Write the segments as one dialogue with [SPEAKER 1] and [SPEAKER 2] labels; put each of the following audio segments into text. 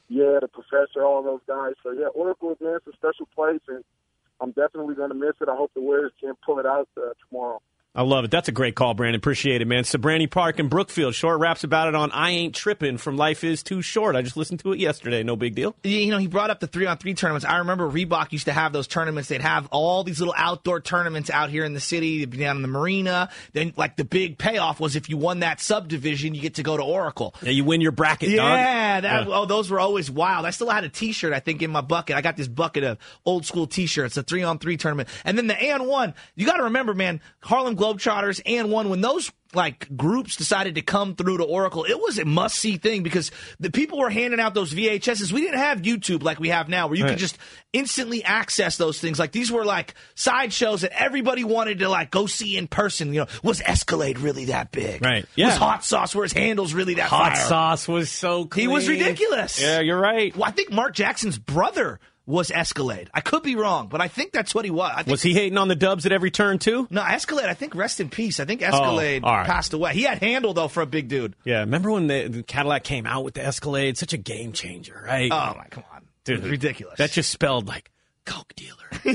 [SPEAKER 1] Yeah, the professor, all those guys. So, yeah, Oracle, man, it's a special place, and I'm definitely going to miss it. I hope the Warriors can pull it out tomorrow.
[SPEAKER 2] I love it. That's a great call, Brandon. Appreciate it, man. Sabrani Park in Brookfield. Short raps about it on I Ain't Trippin' from Life Is Too Short. I just listened to it yesterday. No big deal.
[SPEAKER 3] You know, he brought up the 3-on-3 tournaments. I remember Reebok used to have those tournaments. They'd have all these little outdoor tournaments out here in the city, down in the marina. Then, like, the big payoff was if you won that subdivision, you get to go to Oracle.
[SPEAKER 2] Yeah, you win your bracket,
[SPEAKER 3] dog.
[SPEAKER 2] Yeah.
[SPEAKER 3] Oh, those were always wild. I still had a T-shirt, I think, in my bucket. I got this bucket of old school T-shirts, a 3-on-3 tournament. And then the AN1, you got to remember, man, Harlem Globetrotters, AN1, when those like groups decided to come through to Oracle, it was a must-see thing because the people were handing out those VHSs. We didn't have YouTube like we have now where you could just instantly access those things. Like these were like sideshows that everybody wanted to like go see in person. You know, was Escalade really that big?
[SPEAKER 2] Right. Yeah.
[SPEAKER 3] Was Hot Sauce, were his handles really that
[SPEAKER 2] Hot
[SPEAKER 3] fire?
[SPEAKER 2] Sauce was so clean.
[SPEAKER 3] He was ridiculous.
[SPEAKER 2] Yeah, you're right.
[SPEAKER 3] Well, I think Mark Jackson's brother was Escalade. I could be wrong, but I think that's what he was.
[SPEAKER 2] Was he hating on the Dubs at every turn, too?
[SPEAKER 3] No, Escalade, I think, rest in peace. I think Escalade passed away. He had handle, though, for a big dude.
[SPEAKER 2] Yeah, remember when the Cadillac came out with the Escalade? Such a game changer, right?
[SPEAKER 3] Oh, my, come on.
[SPEAKER 2] Dude,
[SPEAKER 3] ridiculous.
[SPEAKER 2] That just spelled, like, Coke dealer.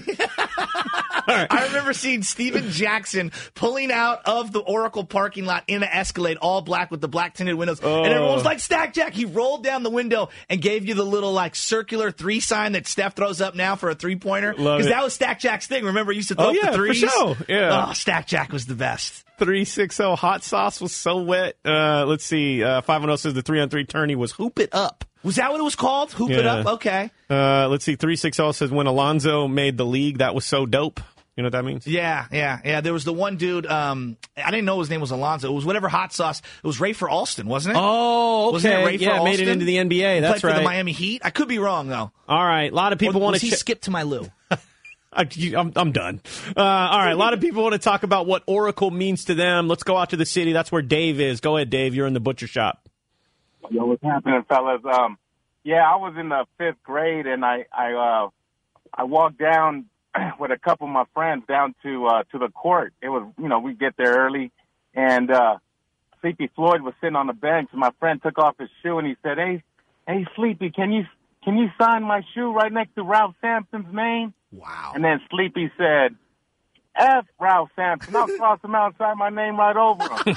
[SPEAKER 3] I remember seeing Steven Jackson pulling out of the Oracle parking lot in an Escalade, all black with the black tinted windows. And everyone was like, Stack Jack. He rolled down the window and gave you the little like circular 3 sign that Steph throws up now for a 3-pointer. Because that was Stack Jack's thing. Remember, he used to throw up the threes?
[SPEAKER 2] For sure. Yeah.
[SPEAKER 3] Oh, Stack Jack was the best.
[SPEAKER 2] 360 Hot Sauce was so wet. Let's see. 510 says the 3-on-3 tourney was Hoop It Up.
[SPEAKER 3] Was that what it was called? Hoop It Up? Okay.
[SPEAKER 2] Let's see. 360 says when Alonzo made the league, that was so dope. You know what that means?
[SPEAKER 3] Yeah. There was the one dude, I didn't know his name was Alonzo. It was whatever Hot Sauce. It was Rafer Alston, wasn't it?
[SPEAKER 2] Oh, okay.
[SPEAKER 3] Wasn't it Rafer Alston?
[SPEAKER 2] Made it into the NBA. That's
[SPEAKER 3] played
[SPEAKER 2] right.
[SPEAKER 3] for the Miami Heat. I could be wrong, though.
[SPEAKER 2] All right. A lot of people want to...
[SPEAKER 3] he skip to my Lou?
[SPEAKER 2] I'm done. All right. A lot of people want to talk about what Oracle means to them. Let's go out to the city. That's where Dave is. Go ahead, Dave. You're in the butcher shop.
[SPEAKER 4] Yo, what's happening, fellas? Yeah, I was in the 5th grade, and I walked down with a couple of my friends down to the court. It was, we get there early, and Sleepy Floyd was sitting on the bench, and my friend took off his shoe, and he said, "Hey, Sleepy, can you sign my shoe right next to Ralph Sampson's name?"
[SPEAKER 3] Wow.
[SPEAKER 4] And then Sleepy said, "F Ralph Sampson, I'll cross him out and sign my name right over him."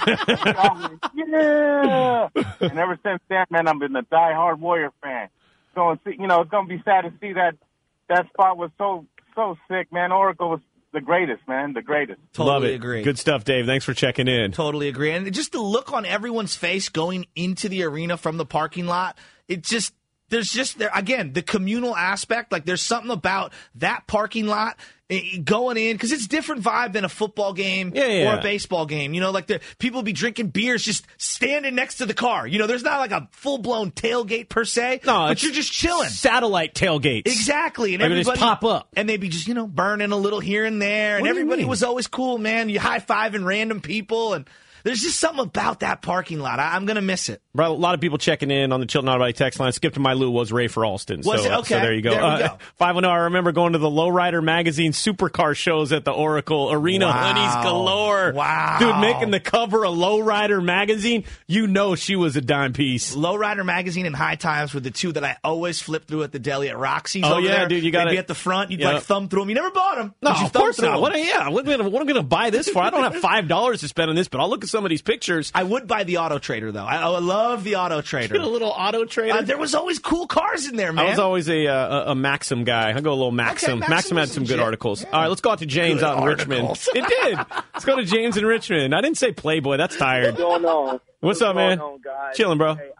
[SPEAKER 4] Yeah. And ever since then, man, I've been a diehard Warrior fan. So, it's going to be sad to see that spot was so sick, man. Oracle was the greatest, man, the greatest.
[SPEAKER 3] Totally agree.
[SPEAKER 2] Good stuff, Dave. Thanks for checking in.
[SPEAKER 3] Totally agree. And just the look on everyone's face going into the arena from the parking lot, there's just again, the communal aspect. Like there's something about that parking lot going in because it's different vibe than a football game or a baseball game. Like the people be drinking beers just standing next to the car. There's not like a full blown tailgate per se. No, but you're just chilling.
[SPEAKER 2] Satellite tailgates.
[SPEAKER 3] Exactly. And
[SPEAKER 2] everybody just pop up.
[SPEAKER 3] And they'd be just, burning a little here and there. And everybody was always cool, man. You high-fiving random people and there's just something about that parking lot. I'm going to miss it.
[SPEAKER 2] Bro, a lot of people checking in on the Chilton Auto Body text line. Skip to my Lou was Rafer Alston.
[SPEAKER 3] Was it? Okay.
[SPEAKER 2] So there you go.
[SPEAKER 3] There we go.
[SPEAKER 2] 510, I remember going to the Lowrider Magazine supercar shows at the Oracle Arena.
[SPEAKER 3] Wow.
[SPEAKER 2] Hoodies galore.
[SPEAKER 3] Wow.
[SPEAKER 2] Dude, making the cover of Lowrider Magazine, she was a dime piece.
[SPEAKER 3] Lowrider Magazine and High Times were the two that I always flipped through at the deli at Roxy's.
[SPEAKER 2] Oh,
[SPEAKER 3] over
[SPEAKER 2] yeah,
[SPEAKER 3] there.
[SPEAKER 2] dude, you got
[SPEAKER 3] They'd be at the front. You'd thumb through them. You never bought them.
[SPEAKER 2] No,
[SPEAKER 3] you
[SPEAKER 2] of course not.
[SPEAKER 3] Them.
[SPEAKER 2] What am I going to buy this for? I don't have $5 to spend on this, but I'll look at some of these pictures.
[SPEAKER 3] I would buy the Auto Trader, though. I love the Auto Trader.
[SPEAKER 2] Get a little Auto Trader.
[SPEAKER 3] There was always cool cars in there, man.
[SPEAKER 2] I was always a Maxim guy. I go a little Maxim.
[SPEAKER 3] Okay,
[SPEAKER 2] Maxim had some good articles. Yeah. All right, let's go out to James out in Richmond. It did. Let's go to James in Richmond. I didn't say Playboy. That's tired.
[SPEAKER 5] What's going on?
[SPEAKER 2] What's up, man?
[SPEAKER 5] On, guys?
[SPEAKER 2] Chilling, bro.
[SPEAKER 5] Hey,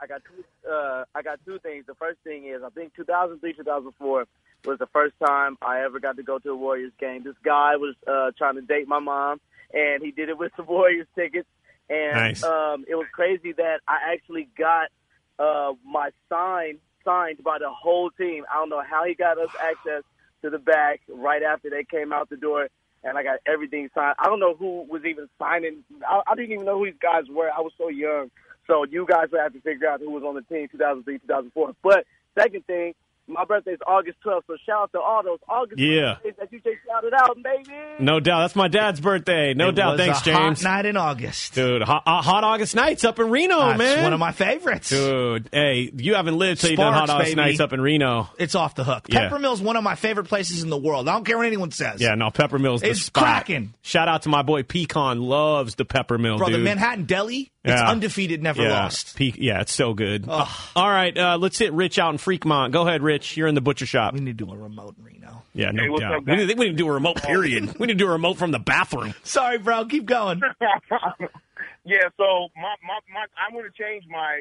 [SPEAKER 5] I got two things. The first thing is I think 2003, 2004 was the first time I ever got to go to a Warriors game. This guy was trying to date my mom, and he did it with the Warriors tickets. And
[SPEAKER 2] nice.
[SPEAKER 5] It was crazy that I actually got my sign signed by the whole team. I don't know how he got us access to the back right after they came out the door, and I got everything signed. I don't know who was even signing. I didn't even know who these guys were. I was so young. So you guys would have to figure out who was on the team 2003, 2004. But second thing, My birthday's August 12th, so shout out to all those August birthdays that you just shouted out, baby.
[SPEAKER 2] No doubt. That's my dad's birthday. No doubt. Thanks, James.
[SPEAKER 3] Hot night in August.
[SPEAKER 2] Dude, hot August nights up in Reno, man.
[SPEAKER 3] It's one of my favorites.
[SPEAKER 2] Dude, hey, you haven't lived till you've done hot August nights up in Reno.
[SPEAKER 3] It's off the hook.
[SPEAKER 2] Yeah.
[SPEAKER 3] Peppermill's one of my favorite places in the world. I don't care what anyone says.
[SPEAKER 2] Yeah, no, Peppermill's the spot.
[SPEAKER 3] It's cracking.
[SPEAKER 2] Shout out to my boy Pecan. Loves the Peppermill,
[SPEAKER 3] Bro,
[SPEAKER 2] dude.
[SPEAKER 3] the Manhattan Deli, it's undefeated, never lost.
[SPEAKER 2] It's so good.
[SPEAKER 3] Ugh.
[SPEAKER 2] All right, let's hit Rich out in Fremont. Go ahead, Rich. You're in the butcher shop.
[SPEAKER 3] We need to do a remote in Reno.
[SPEAKER 2] Yeah, no
[SPEAKER 4] Hey,
[SPEAKER 2] doubt.
[SPEAKER 4] up,
[SPEAKER 2] We need to do a remote, period. We need to do a remote from the bathroom.
[SPEAKER 3] Sorry, bro. Keep going.
[SPEAKER 4] Yeah, so I'm going to change my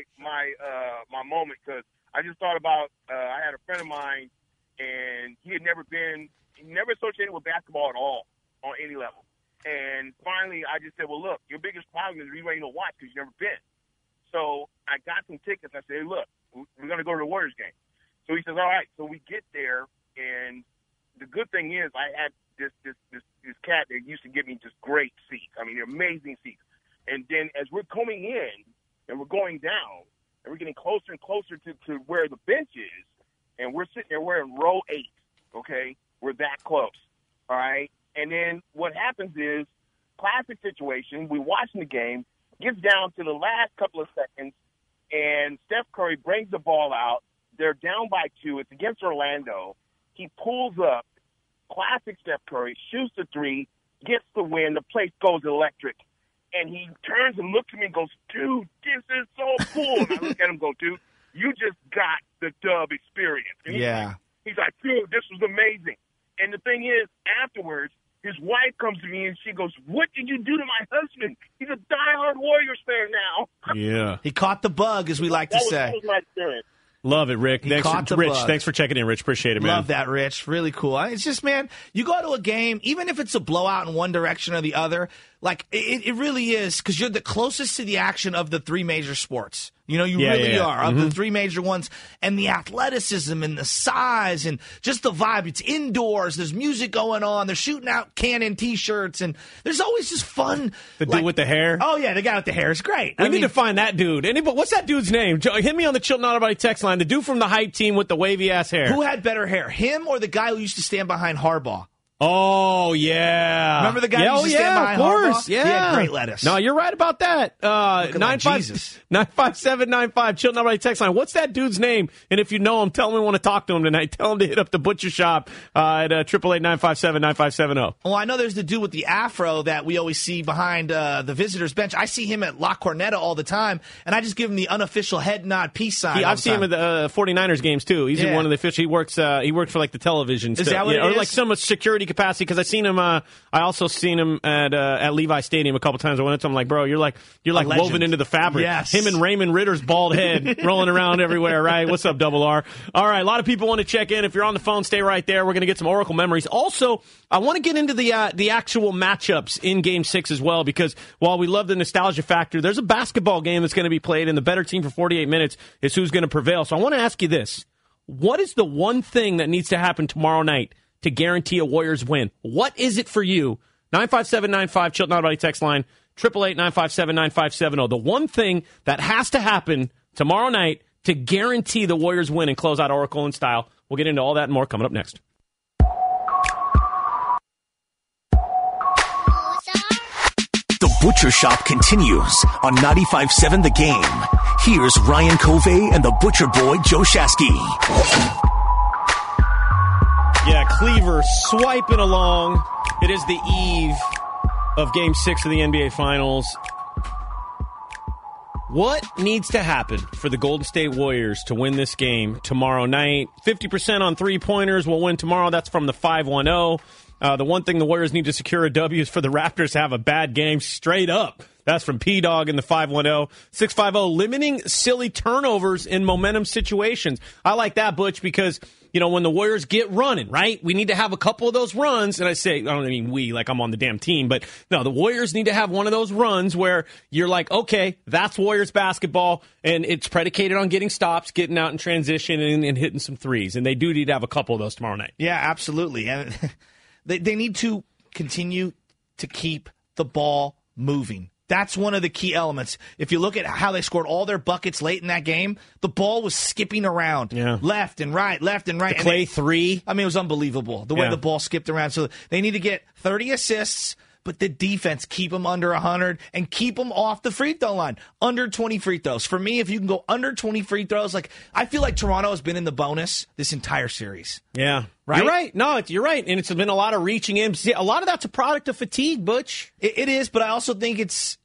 [SPEAKER 4] moment because I just thought about I had a friend of mine and he had never associated with basketball at all on any level. And finally, I just said, well, look, your biggest problem is you ain't no watch because you've never been. So I got some tickets. I said, hey, look, we're going to go to the Warriors game. So he says, all right. So we get there, and the good thing is I had this cat that used to give me just great seats. I mean, they're amazing seats. And then as we're coming in and we're going down and we're getting closer and closer to where the bench is, and we're sitting there, we're in row 8, okay? We're that close, all right? And then what happens is, classic situation, we're watching the game, gets down to the last couple of seconds, and Steph Curry brings the ball out. They're down by 2. It's against Orlando. He pulls up, classic Steph Curry, shoots the 3, gets the win. The place goes electric. And he turns and looks at me and goes, dude, this is so cool. And I look at him and go, dude, you just got the dub experience. And he's like, dude, this was amazing. And the thing is, afterwards, his wife comes to me and she goes, what did you do to my husband? He's a diehard Warriors fan now.
[SPEAKER 2] Yeah.
[SPEAKER 3] He caught the bug, as we like to say.
[SPEAKER 4] That was my experience.
[SPEAKER 2] Love it, Rick. Thanks for checking in, Rich. Appreciate it, man.
[SPEAKER 3] Love that, Rich. Really cool. It's just, man, you go to a game, even if it's a blowout in one direction or the other, like, it really is, because you're the closest to the action of the 3 major sports. You know, you really are, of the 3 major ones. And the athleticism and the size and just the vibe. It's indoors. There's music going on. They're shooting out Cannon T-shirts. And there's always just fun.
[SPEAKER 2] The dude with the hair?
[SPEAKER 3] Oh, yeah, the guy with the hair is great.
[SPEAKER 2] We need to find that dude. What's that dude's name? Hit me on the Chill Not Everybody text line. The dude from the hype team with the wavy-ass hair.
[SPEAKER 3] Who had better hair, him or the guy who used to stand behind Harbaugh?
[SPEAKER 2] Oh, yeah.
[SPEAKER 3] Remember the guy who used to stand behind Harbaugh?
[SPEAKER 2] Yeah.
[SPEAKER 3] He had great lettuce.
[SPEAKER 2] No, you're right about that. 95795 Chill Not Everybody text line. What's that dude's name? And if you know him, tell him we want to talk to him tonight. Tell him to hit up the butcher shop at 888-957-9570.
[SPEAKER 3] Well, I know there's the dude with the afro that we always see behind the visitors' bench. I see him at La Corneta all the time, and I just give him the unofficial head nod peace sign.
[SPEAKER 2] I've seen him at the 49ers games, too. He's in one of the official. He works for like the television.
[SPEAKER 3] Is that what it
[SPEAKER 2] or
[SPEAKER 3] is?
[SPEAKER 2] like some security capacity, because I seen him. I also seen him at Levi Stadium a couple times. I went up to him like, bro, you're like woven into the fabric.
[SPEAKER 3] Yes.
[SPEAKER 2] Him and Raymond Ritter's bald head rolling around everywhere, right? What's up, Double R? All right, a lot of people want to check in. If you're on the phone, stay right there. We're going to get some Oracle memories. Also, I want to get into the actual matchups in Game 6 as well, because while we love the nostalgia factor, there's a basketball game that's going to be played, and the better team for 48 minutes is who's going to prevail. So I want to ask you this. What is the one thing that needs to happen tomorrow night to guarantee a Warriors win? What is it for you? 95795, Chill Not Everybody text line, 888-957-9570. The one thing that has to happen tomorrow night to guarantee the Warriors win and close out Oracle in style. We'll get into all that and more coming up next.
[SPEAKER 6] The Butcher Shop continues on 95.7 The Game. Here's Ryan Covey and the Butcher Boy, Joe Shasky.
[SPEAKER 2] Yeah, Cleaver swiping along. It is the eve of Game 6 of the NBA Finals. What needs to happen for the Golden State Warriors to win this game tomorrow night? 50% on three-pointers will win tomorrow. That's from the 510. The one thing the Warriors need to secure a W is for the Raptors to have a bad game straight up. That's from P-Dog in the 510. 650, limiting silly turnovers in momentum situations. I like that, Butch, because, you know, when the Warriors get running, right, we need to have a couple of those runs. And I don't mean we, like I'm on the damn team, but no, the Warriors need to have one of those runs where you're like, okay, that's Warriors basketball, and it's predicated on getting stops, getting out in transition, and hitting some threes. And they do need to have a couple of those tomorrow night.
[SPEAKER 3] Yeah, absolutely. And they need to continue to keep the ball moving. That's one of the key elements. If you look at how they scored all their buckets late in that game, the ball was skipping around left and right.
[SPEAKER 2] The Clay three.
[SPEAKER 3] I mean, it was unbelievable the way the ball skipped around. So they need to get 30 assists, but the defense, keep them under 100 and keep them off the free throw line. Under 20 free throws. For me, if you can go under 20 free throws, like I feel like Toronto has been in the bonus this entire series.
[SPEAKER 2] Yeah.
[SPEAKER 3] Right?
[SPEAKER 2] You're right. No, you're right. And it's been a lot of reaching in. A lot of that's a product of fatigue, Butch.
[SPEAKER 3] It is, but I also think it's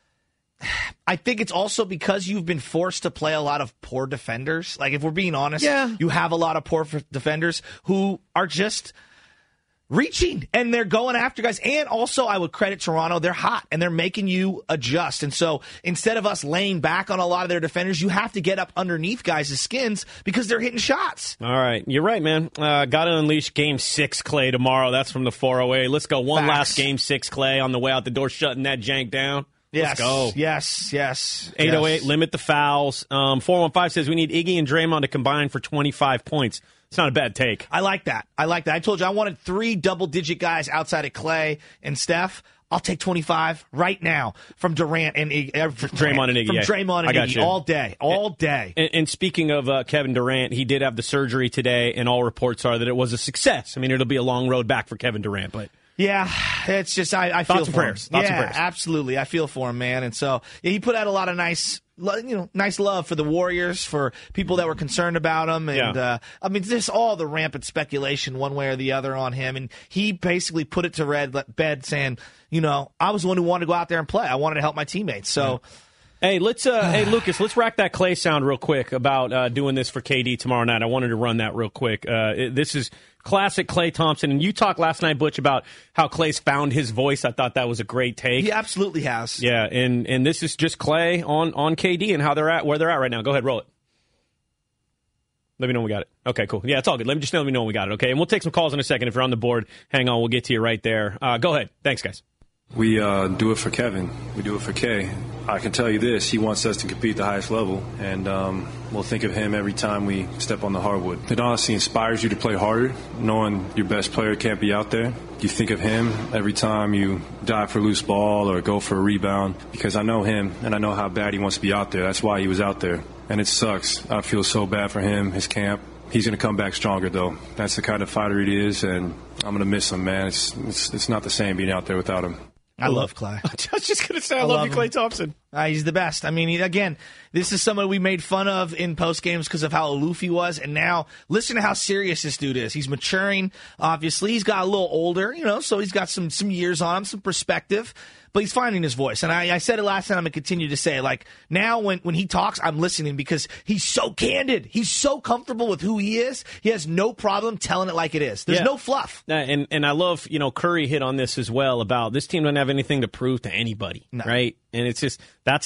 [SPEAKER 3] also because you've been forced to play a lot of poor defenders. Like, if we're being honest, you have a lot of poor defenders who are just reaching, and they're going after guys. And also, I would credit Toronto. They're hot, and they're making you adjust. And so instead of us laying back on a lot of their defenders, you have to get up underneath guys' skins because they're hitting shots.
[SPEAKER 2] All right. You're right, man. Got to unleash Game 6 Clay tomorrow. That's from the 408. Let's go. One last Game 6 Clay on the way out the door, shutting that jank down.
[SPEAKER 3] Yes.
[SPEAKER 2] Let's go.
[SPEAKER 3] Yes.
[SPEAKER 2] 808, limit the fouls. 415 says we need Iggy and Draymond to combine for 25 points. It's not a bad take.
[SPEAKER 3] I like that. I told you I wanted 3 double-digit guys outside of Clay and Steph. I'll take 25 right now from Durant and Iggy.
[SPEAKER 2] Draymond and Iggy.
[SPEAKER 3] From Draymond and Iggy. All day.
[SPEAKER 2] And speaking of Kevin Durant, he did have the surgery today, and all reports are that it was a success. I mean, it'll be a long road back for Kevin Durant, but...
[SPEAKER 3] Yeah, it's just I feel for him.
[SPEAKER 2] Thoughts and prayers.
[SPEAKER 3] Absolutely. I feel for him, man. And so he put out a lot of nice love for the Warriors, for people that were concerned about him. And I mean, just all the rampant speculation one way or the other on him. And he basically put it to bed saying, I was the one who wanted to go out there and play. I wanted to help my teammates. So.
[SPEAKER 2] Hey, hey, Lucas, let's rack that Clay sound real quick about doing this for KD tomorrow night. I wanted to run that real quick. This is classic Klay Thompson. And you talked last night, Butch, about how Clay's found his voice. I thought that was a great take.
[SPEAKER 3] He absolutely has.
[SPEAKER 2] Yeah, and this is just Clay on KD and where they're at right now. Go ahead, roll it. Let me know when we got it. Okay, cool. Yeah, it's all good. Let me know when we got it, okay? And we'll take some calls in a second. If you're on the board, hang on. We'll get to you right there. Go ahead. Thanks, guys.
[SPEAKER 7] We do it for Kevin. We do it for Kay. I can tell you this, he wants us to compete at the highest level, and we'll think of him every time we step on the hardwood. It honestly inspires you to play harder, knowing your best player can't be out there. You think of him every time you dive for a loose ball or go for a rebound, because I know him, and I know how bad he wants to be out there. That's why he was out there, and it sucks. I feel so bad for him, his camp. He's going to come back stronger, though. That's the kind of fighter he is, and I'm going to miss him, man. It's not the same being out there without him.
[SPEAKER 3] I love Clay.
[SPEAKER 2] I was just going to say I love you, Klay Thompson.
[SPEAKER 3] He's the best. I mean, again, this is someone we made fun of in post games because of how aloof he was, and now listen to how serious this dude is. He's maturing. Obviously, he's got a little older, so he's got some years on him, some perspective. But he's finding his voice. And I said it last time, I'm going to continue to say, like, now when he talks, I'm listening because he's so candid. He's so comfortable with who he is. He has no problem telling it like it is. There's no fluff.
[SPEAKER 2] And I love, Curry hit on this as well about this team doesn't have anything to prove to anybody, right? And it's just,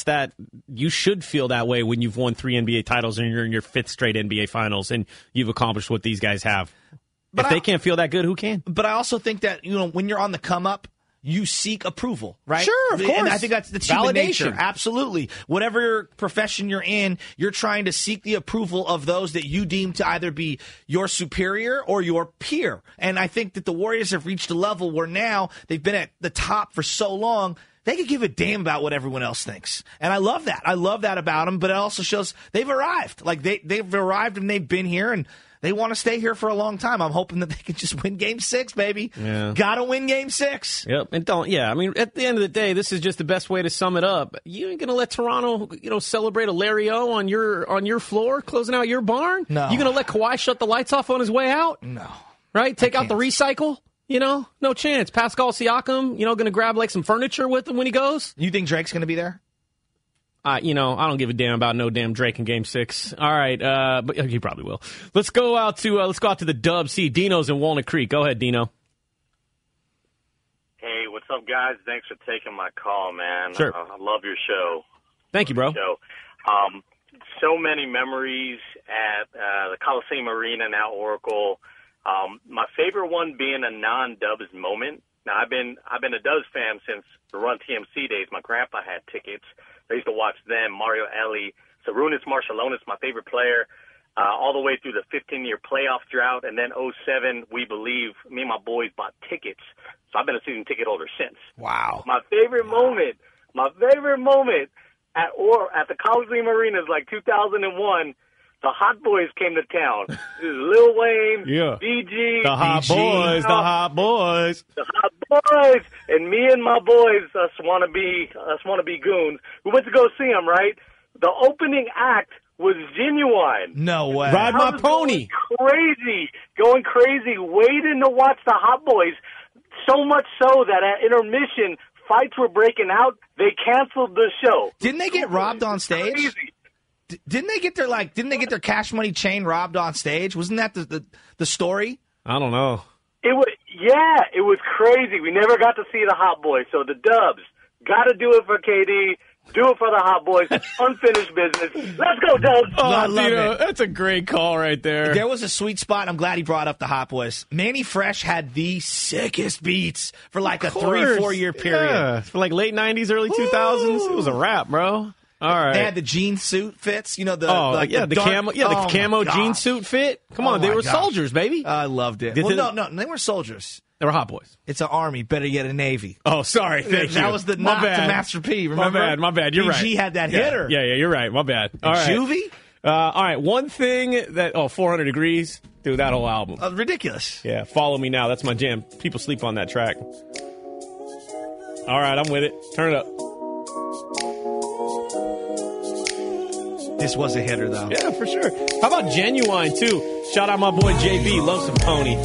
[SPEAKER 2] you should feel that way when you've won 3 NBA titles and you're in your 5th straight NBA finals and you've accomplished what these guys have. But if they can't feel that good, who can?
[SPEAKER 3] But I also think that, when you're on the come up, you seek approval, right?
[SPEAKER 2] Sure, of course.
[SPEAKER 3] And I think that's human nature. Absolutely. Whatever profession you're in, you're trying to seek the approval of those that you deem to either be your superior or your peer. And I think that the Warriors have reached a level where now they've been at the top for so long, they could give a damn about what everyone else thinks. And I love that. I love that about them, but it also shows they've arrived. Like, they've arrived and they've been here, and they want to stay here for a long time. I'm hoping that they can just win Game 6, baby.
[SPEAKER 2] Yeah.
[SPEAKER 3] Gotta win Game 6.
[SPEAKER 2] Yep. And I mean, at the end of the day, this is just the best way to sum it up. You ain't going to let Toronto, celebrate a Larry O on your floor, closing out your barn?
[SPEAKER 3] No.
[SPEAKER 2] You going to let Kawhi shut the lights off on his way out?
[SPEAKER 3] No.
[SPEAKER 2] Right? Take out the recycle? No chance. Pascal Siakam, going to grab like some furniture with him when he goes?
[SPEAKER 3] You think Drake's going to be there?
[SPEAKER 2] I don't give a damn about no damn Drake in Game 6. All right, but he probably will. Let's go out to the Dub C. Dino's in Walnut Creek. Go ahead, Dino.
[SPEAKER 8] Hey, what's up, guys? Thanks for taking my call, man.
[SPEAKER 2] Sure.
[SPEAKER 8] I love your show.
[SPEAKER 2] Thank you, bro.
[SPEAKER 8] So many memories at the Coliseum Arena, now Oracle. My favorite one being a non-Dubs moment. Now, I've been a Dubs fan since the Run TMC days. My grandpa had tickets. I used to watch them, Mario Elie, Sarunas Marciulionis, my favorite player, all the way through the 15-year playoff drought. And then 2007, we believe, me and my boys bought tickets. So I've been a season ticket holder since.
[SPEAKER 3] Wow.
[SPEAKER 8] My favorite moment My favorite moment at the Coliseum Arena is like 2001. The Hot Boys came to town. This is Lil Wayne,
[SPEAKER 2] Yeah.
[SPEAKER 8] BG,
[SPEAKER 2] The Hot Boys, the Hot Boys.
[SPEAKER 8] the Hot Boys, and me and my boys, us wanna be goons. We went to go see them. Right, the opening act was Genuine.
[SPEAKER 3] No way.
[SPEAKER 2] Ride
[SPEAKER 8] I
[SPEAKER 2] my
[SPEAKER 8] was
[SPEAKER 2] pony.
[SPEAKER 8] going crazy, waiting to watch the Hot Boys. So much so that at intermission, fights were breaking out. They canceled the show.
[SPEAKER 3] Didn't they get robbed on stage?
[SPEAKER 8] Crazy.
[SPEAKER 3] Didn't they get their Cash Money chain robbed on stage? Wasn't that the story?
[SPEAKER 2] I don't know.
[SPEAKER 8] It was crazy. We never got to see the Hot Boys. So the Dubs got to do it for KD. Do it for the Hot Boys. Unfinished business. Let's go, Dubs.
[SPEAKER 2] Oh,
[SPEAKER 3] I love it.
[SPEAKER 2] That's a great call right there.
[SPEAKER 3] There was a sweet spot. I'm glad he brought up the Hot Boys. Manny Fresh had the sickest beats for like a 3-4 year period.
[SPEAKER 2] Yeah. For like late 90s, early 2000s. It was a wrap, bro. All right.
[SPEAKER 3] They had the jean suit fits, the
[SPEAKER 2] the
[SPEAKER 3] dark-
[SPEAKER 2] camo,
[SPEAKER 3] oh my
[SPEAKER 2] camo
[SPEAKER 3] God.
[SPEAKER 2] jean suit fit. Come
[SPEAKER 3] Oh
[SPEAKER 2] on, they
[SPEAKER 3] my
[SPEAKER 2] were
[SPEAKER 3] gosh.
[SPEAKER 2] soldiers, baby.
[SPEAKER 3] I loved it.
[SPEAKER 2] Did
[SPEAKER 3] Well,
[SPEAKER 2] they-
[SPEAKER 3] no, they were soldiers.
[SPEAKER 2] They were Hot Boys.
[SPEAKER 3] It's an army, better yet a navy.
[SPEAKER 2] Oh, sorry. Thank you.
[SPEAKER 3] That was the
[SPEAKER 2] My
[SPEAKER 3] nod to
[SPEAKER 2] bad.
[SPEAKER 3] Master P. Remember?
[SPEAKER 2] My bad. You're right.
[SPEAKER 3] BG had that
[SPEAKER 2] Yeah.
[SPEAKER 3] hitter.
[SPEAKER 2] Yeah, you're right. My bad. All right.
[SPEAKER 3] Juvie?
[SPEAKER 2] All right. One thing that 400 Degrees, dude, that whole album.
[SPEAKER 3] Ridiculous.
[SPEAKER 2] Yeah, Follow Me Now. That's my jam. People sleep on that track. All right, I'm with it. Turn it up.
[SPEAKER 3] This was a hitter, though.
[SPEAKER 2] Yeah, for sure. How about Genuine, too? Shout out my boy JB. Love some Pony.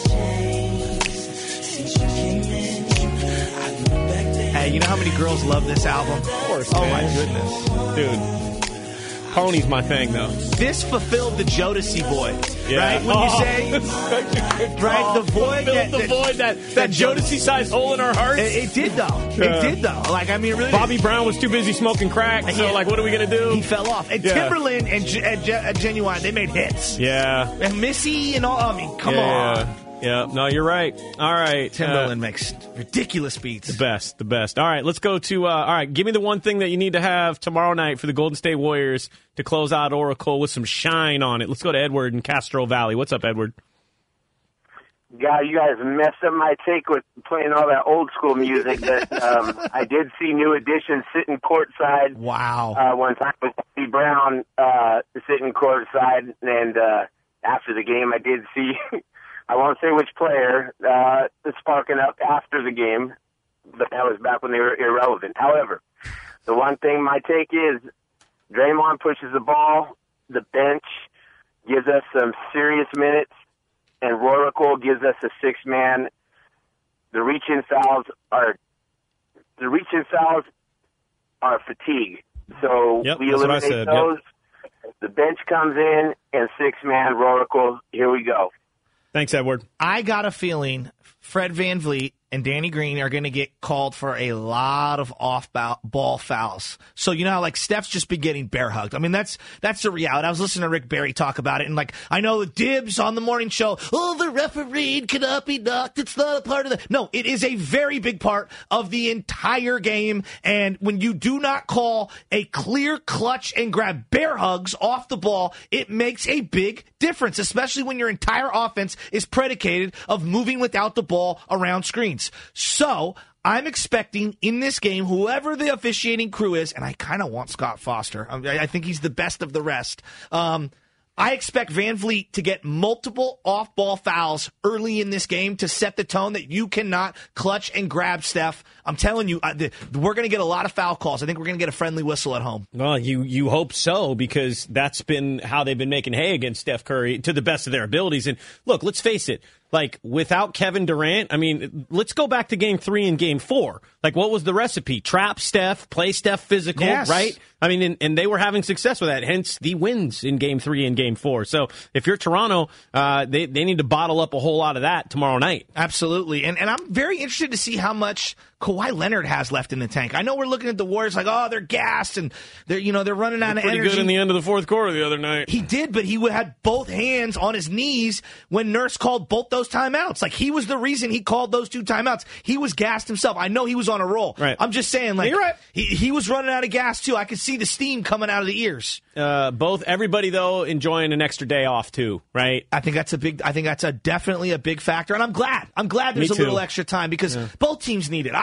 [SPEAKER 3] Hey, you know how many girls love this album? Of
[SPEAKER 2] course,
[SPEAKER 3] Oh,
[SPEAKER 2] man.
[SPEAKER 3] my goodness.
[SPEAKER 2] Dude, Pony's my thing, though.
[SPEAKER 3] This fulfilled the Jodeci void,
[SPEAKER 2] Yeah.
[SPEAKER 3] right? When you say,
[SPEAKER 2] that's such a good
[SPEAKER 3] right,
[SPEAKER 2] call.
[SPEAKER 3] the void
[SPEAKER 2] Filled
[SPEAKER 3] that-
[SPEAKER 2] the void, that Jodeci-sized hole in our hearts.
[SPEAKER 3] it did, though.
[SPEAKER 2] Yeah.
[SPEAKER 3] It did, though. Like, I mean, it really
[SPEAKER 2] Bobby
[SPEAKER 3] did.
[SPEAKER 2] Brown was too busy smoking crack, so,
[SPEAKER 3] Yeah.
[SPEAKER 2] like, what are we going to do?
[SPEAKER 3] He fell off. And
[SPEAKER 2] Yeah.
[SPEAKER 3] Timberland and Genuine, they made hits.
[SPEAKER 2] Yeah.
[SPEAKER 3] And Missy and all, I mean, come
[SPEAKER 2] Yeah.
[SPEAKER 3] on.
[SPEAKER 2] Yeah, no, you're right. All right.
[SPEAKER 3] Timberland makes ridiculous beats.
[SPEAKER 2] The best. All right, let's go to, all right, give me the one thing that you need to have tomorrow night for the Golden State Warriors to close out Oracle with some shine on it. Let's go to Edward in Castro Valley. What's up, Edward?
[SPEAKER 9] God, you guys messed up my take with playing all that old school music. That I did see New Edition sitting courtside.
[SPEAKER 3] Wow.
[SPEAKER 9] One time with Bobby Brown sitting courtside, and after the game, I did see. I won't say which player sparking up after the game, but that was back when they were irrelevant. However, the one thing my take is Draymond pushes the ball, the bench gives us some serious minutes, and Roracle gives us a six-man. The reach-in fouls are fatigue. So
[SPEAKER 2] Yep,
[SPEAKER 9] we
[SPEAKER 2] that's what I
[SPEAKER 9] eliminate
[SPEAKER 2] said, yep.
[SPEAKER 9] those. The bench comes in, and six-man Roracle. Here we go.
[SPEAKER 2] Thanks, Edward.
[SPEAKER 3] I got a feeling Fred VanVleet and Danny Green are going to get called for a lot of off-ball fouls. So, you know how, like, Steph's just been getting bear hugged. I mean, that's the reality. I was listening to Rick Barry talk about it, and, like, I know the Dibs on the morning show, the referee cannot be knocked. It's not a part of the... No, it is a very big part of the entire game, and when you do not call a clear clutch and grab bear hugs off the ball, it makes a big difference, especially when your entire offense is predicated of moving without the ball around screens. So I'm expecting in this game, whoever the officiating crew is, and I kind of want Scott Foster. I think he's the best of the rest. I expect VanVleet to get multiple off-ball fouls early in this game to set the tone that you cannot clutch and grab Steph. I'm telling you, we're going to get a lot of foul calls. I think we're going to get a friendly whistle at home.
[SPEAKER 2] Well, you hope so, because that's been how they've been making hay against Steph Curry to the best of their abilities. And look, let's face it. Like, without Kevin Durant, I mean, let's go back to Game 3 and Game 4. Like, what was the recipe? Trap Steph, play Steph physical,
[SPEAKER 3] Yes.
[SPEAKER 2] right? I mean, and they were having success with that, hence the wins in Game 3 and Game 4. So if you're Toronto, they need to bottle up a whole lot of that tomorrow night.
[SPEAKER 3] Absolutely. And I'm very interested to see how much Kawhi Leonard has left in the tank. I know we're looking at the Warriors like, they're gassed and they're running out of
[SPEAKER 2] Pretty
[SPEAKER 3] energy.
[SPEAKER 2] good in the end of the fourth quarter the other night.
[SPEAKER 3] He did, but he had both hands on his knees when Nurse called both those timeouts. Like, he was the reason he called those two timeouts. He was gassed himself. I know he was on a roll.
[SPEAKER 2] Right.
[SPEAKER 3] I'm just saying, like,
[SPEAKER 2] You're right.
[SPEAKER 3] he was running out of gas, too. I could see the steam coming out of the ears.
[SPEAKER 2] Everybody, though, enjoying an extra day off, too, right?
[SPEAKER 3] I think that's definitely a big factor. And I'm glad there's
[SPEAKER 2] Me
[SPEAKER 3] a
[SPEAKER 2] too.
[SPEAKER 3] little extra time because both teams need it. I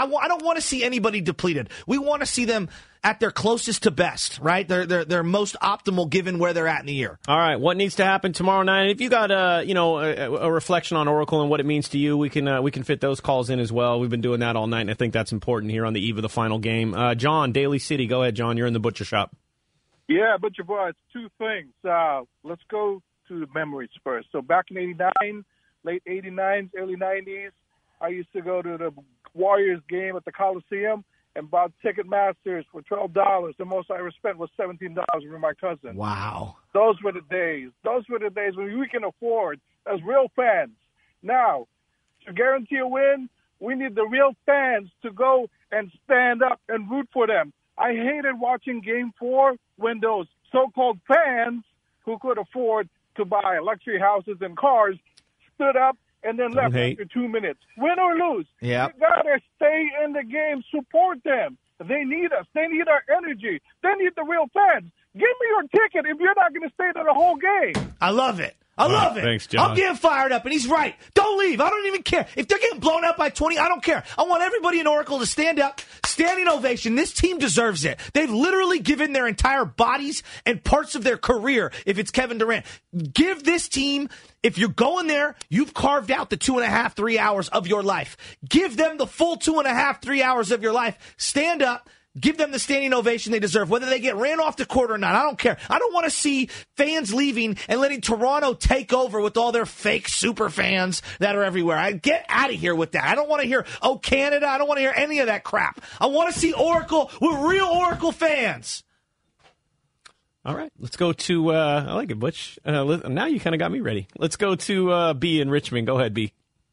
[SPEAKER 3] I don't want to see anybody depleted. We want to see them at their closest to best, right? They're most optimal given where they're at in the year.
[SPEAKER 2] All right, what needs to happen tomorrow night? If you got a reflection on Oracle and what it means to you, we can fit those calls in as well. We've been doing that all night, and I think that's important here on the eve of the final game. John, Daly City, go ahead, John. You're in the Butcher Shop.
[SPEAKER 10] Yeah, Butcher Boy, it's two things. Let's go to the memories first. So back in '89, late '89s, early '90s, I used to go to the Warriors game at the Coliseum and bought Ticketmasters for $12. The most I ever spent was $17 with my cousin.
[SPEAKER 3] Wow.
[SPEAKER 10] Those were the days. Those were the days when we can afford as real fans. Now, to guarantee a win, we need the real fans to go and stand up and root for them. I hated watching Game 4 when those so-called fans who could afford to buy luxury houses and cars stood up and then left after 2 minutes. Win or lose, you got to stay in the game, support them. They need us. They need our energy. They need the real fans. Give me your ticket if you're not going to stay there the whole game.
[SPEAKER 3] I love it. I love it.
[SPEAKER 2] Thanks, John.
[SPEAKER 3] I'm getting fired up, and he's right. Don't leave. I don't even care. If they're getting blown out by 20, I don't care. I want everybody in Oracle to stand up, standing ovation. This team deserves it. They've literally given their entire bodies and parts of their career, if it's Kevin Durant. Give this team, if you're going there, you've carved out the 2.5, 3 hours of your life. Give them the full 2.5, 3 hours of your life. Stand up. Give them the standing ovation they deserve, whether they get ran off the court or not. I don't care. I don't want to see fans leaving and letting Toronto take over with all their fake super fans that are everywhere. Get out of here with that. I don't want to hear, oh, Canada. I don't want to hear any of that crap. I want to see Oracle with real Oracle fans.
[SPEAKER 2] All right, let's go to, I like it, Butch. Now you kind of got me ready. Let's go to B in Richmond. Go ahead, B.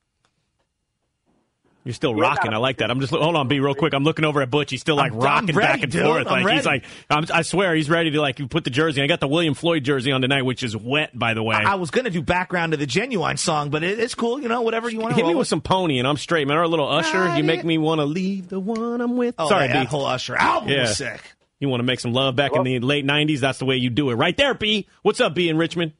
[SPEAKER 2] You're still rocking. I like that. Hold on, B, real quick. I'm looking over at Butch. He's still rocking ready, back and forth. He's like, I swear, he's ready to put the jersey. I got the William Floyd jersey on tonight, which is wet, by the way.
[SPEAKER 3] I was going to do background to the Genuine song, but it's cool. Whatever you want to
[SPEAKER 2] hit me with some Pony, and I'm straight, man. Or a little Usher. You make me want to leave the one I'm with.
[SPEAKER 3] Oh, sorry, that whole Usher album was sick.
[SPEAKER 2] You want to make some love back in the late 90s? That's the way you do it. Right there, B. What's up, B in Richmond?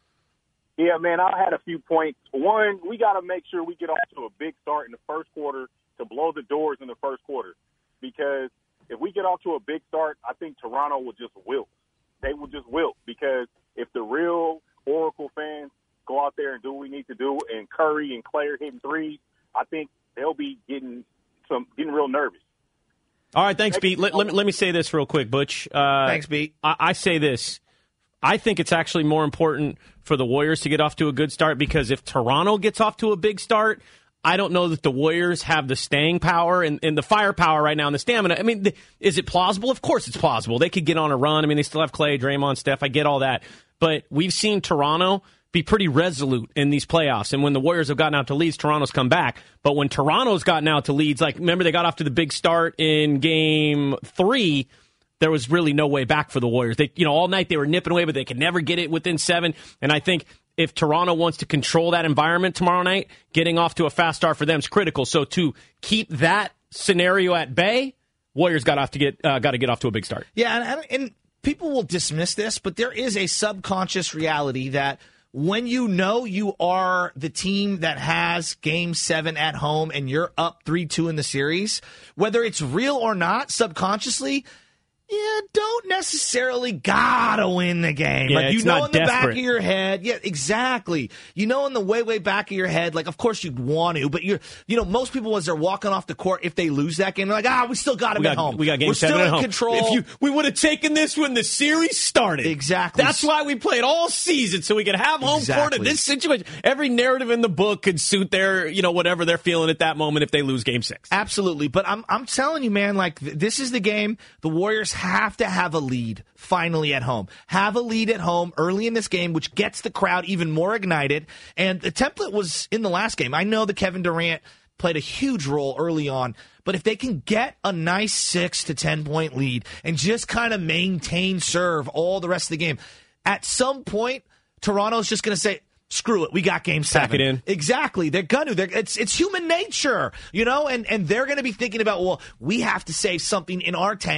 [SPEAKER 11] Yeah, man, I had a few points. One, we got to make sure we get off to a big start in the first quarter to blow the doors in the first quarter. Because if we get off to a big start, I think Toronto will just wilt. They will just wilt. Because if the real Oracle fans go out there and do what we need to do, and Curry and Claire hitting threes, I think they'll be getting real nervous.
[SPEAKER 2] All right, thanks, Pete. Let me say this real quick, Butch.
[SPEAKER 3] Thanks, Pete.
[SPEAKER 2] I say this. I think it's actually more important for the Warriors to get off to a good start, because if Toronto gets off to a big start, I don't know that the Warriors have the staying power and the firepower right now and the stamina. I mean, is it plausible? Of course it's plausible. They could get on a run. I mean, they still have Clay, Draymond, Steph. I get all that. But we've seen Toronto be pretty resolute in these playoffs. And when the Warriors have gotten out to leads, Toronto's come back. But when Toronto's gotten out to leads, like, remember they got off to the big start in Game 3, there was really no way back for the Warriors. They, all night they were nipping away, but they could never get it within 7. And I think if Toronto wants to control that environment tomorrow night, getting off to a fast start for them is critical. So to keep that scenario at bay, Warriors got to get off to a big start.
[SPEAKER 3] Yeah, and people will dismiss this, but there is a subconscious reality that when you are the team that has Game 7 at home and you're up 3-2 in the series, whether it's real or not, subconsciously, you don't necessarily gotta win the game.
[SPEAKER 2] Yeah,
[SPEAKER 3] like,
[SPEAKER 2] in the
[SPEAKER 3] back of your head. Yeah, exactly. In the way back of your head, like, of course you'd want to, but most people, as they're walking off the court, if they lose that game, they're like, we still got them at home.
[SPEAKER 2] We got Game 7 at home.
[SPEAKER 3] We're still in control.
[SPEAKER 2] We would have taken this when the series started.
[SPEAKER 3] Exactly.
[SPEAKER 2] That's why we played all season, so we could have home court in this situation. Every narrative in the book could suit their, whatever they're feeling at that moment if they lose Game 6.
[SPEAKER 3] Absolutely. But I'm telling you, man, like, this is the game. The Warriors have to have a lead finally at home. Have a lead at home early in this game, which gets the crowd even more ignited. And the template was in the last game. I know that Kevin Durant played a huge role early on, but if they can get a nice 6 to 10 point lead and just kind of maintain serve all the rest of the game, at some point, Toronto's just going to say, screw it, we got Game 7.
[SPEAKER 2] Pack it in.
[SPEAKER 3] Exactly. They're going to. It's human nature, and they're going to be thinking about, well, we have to save something in our tank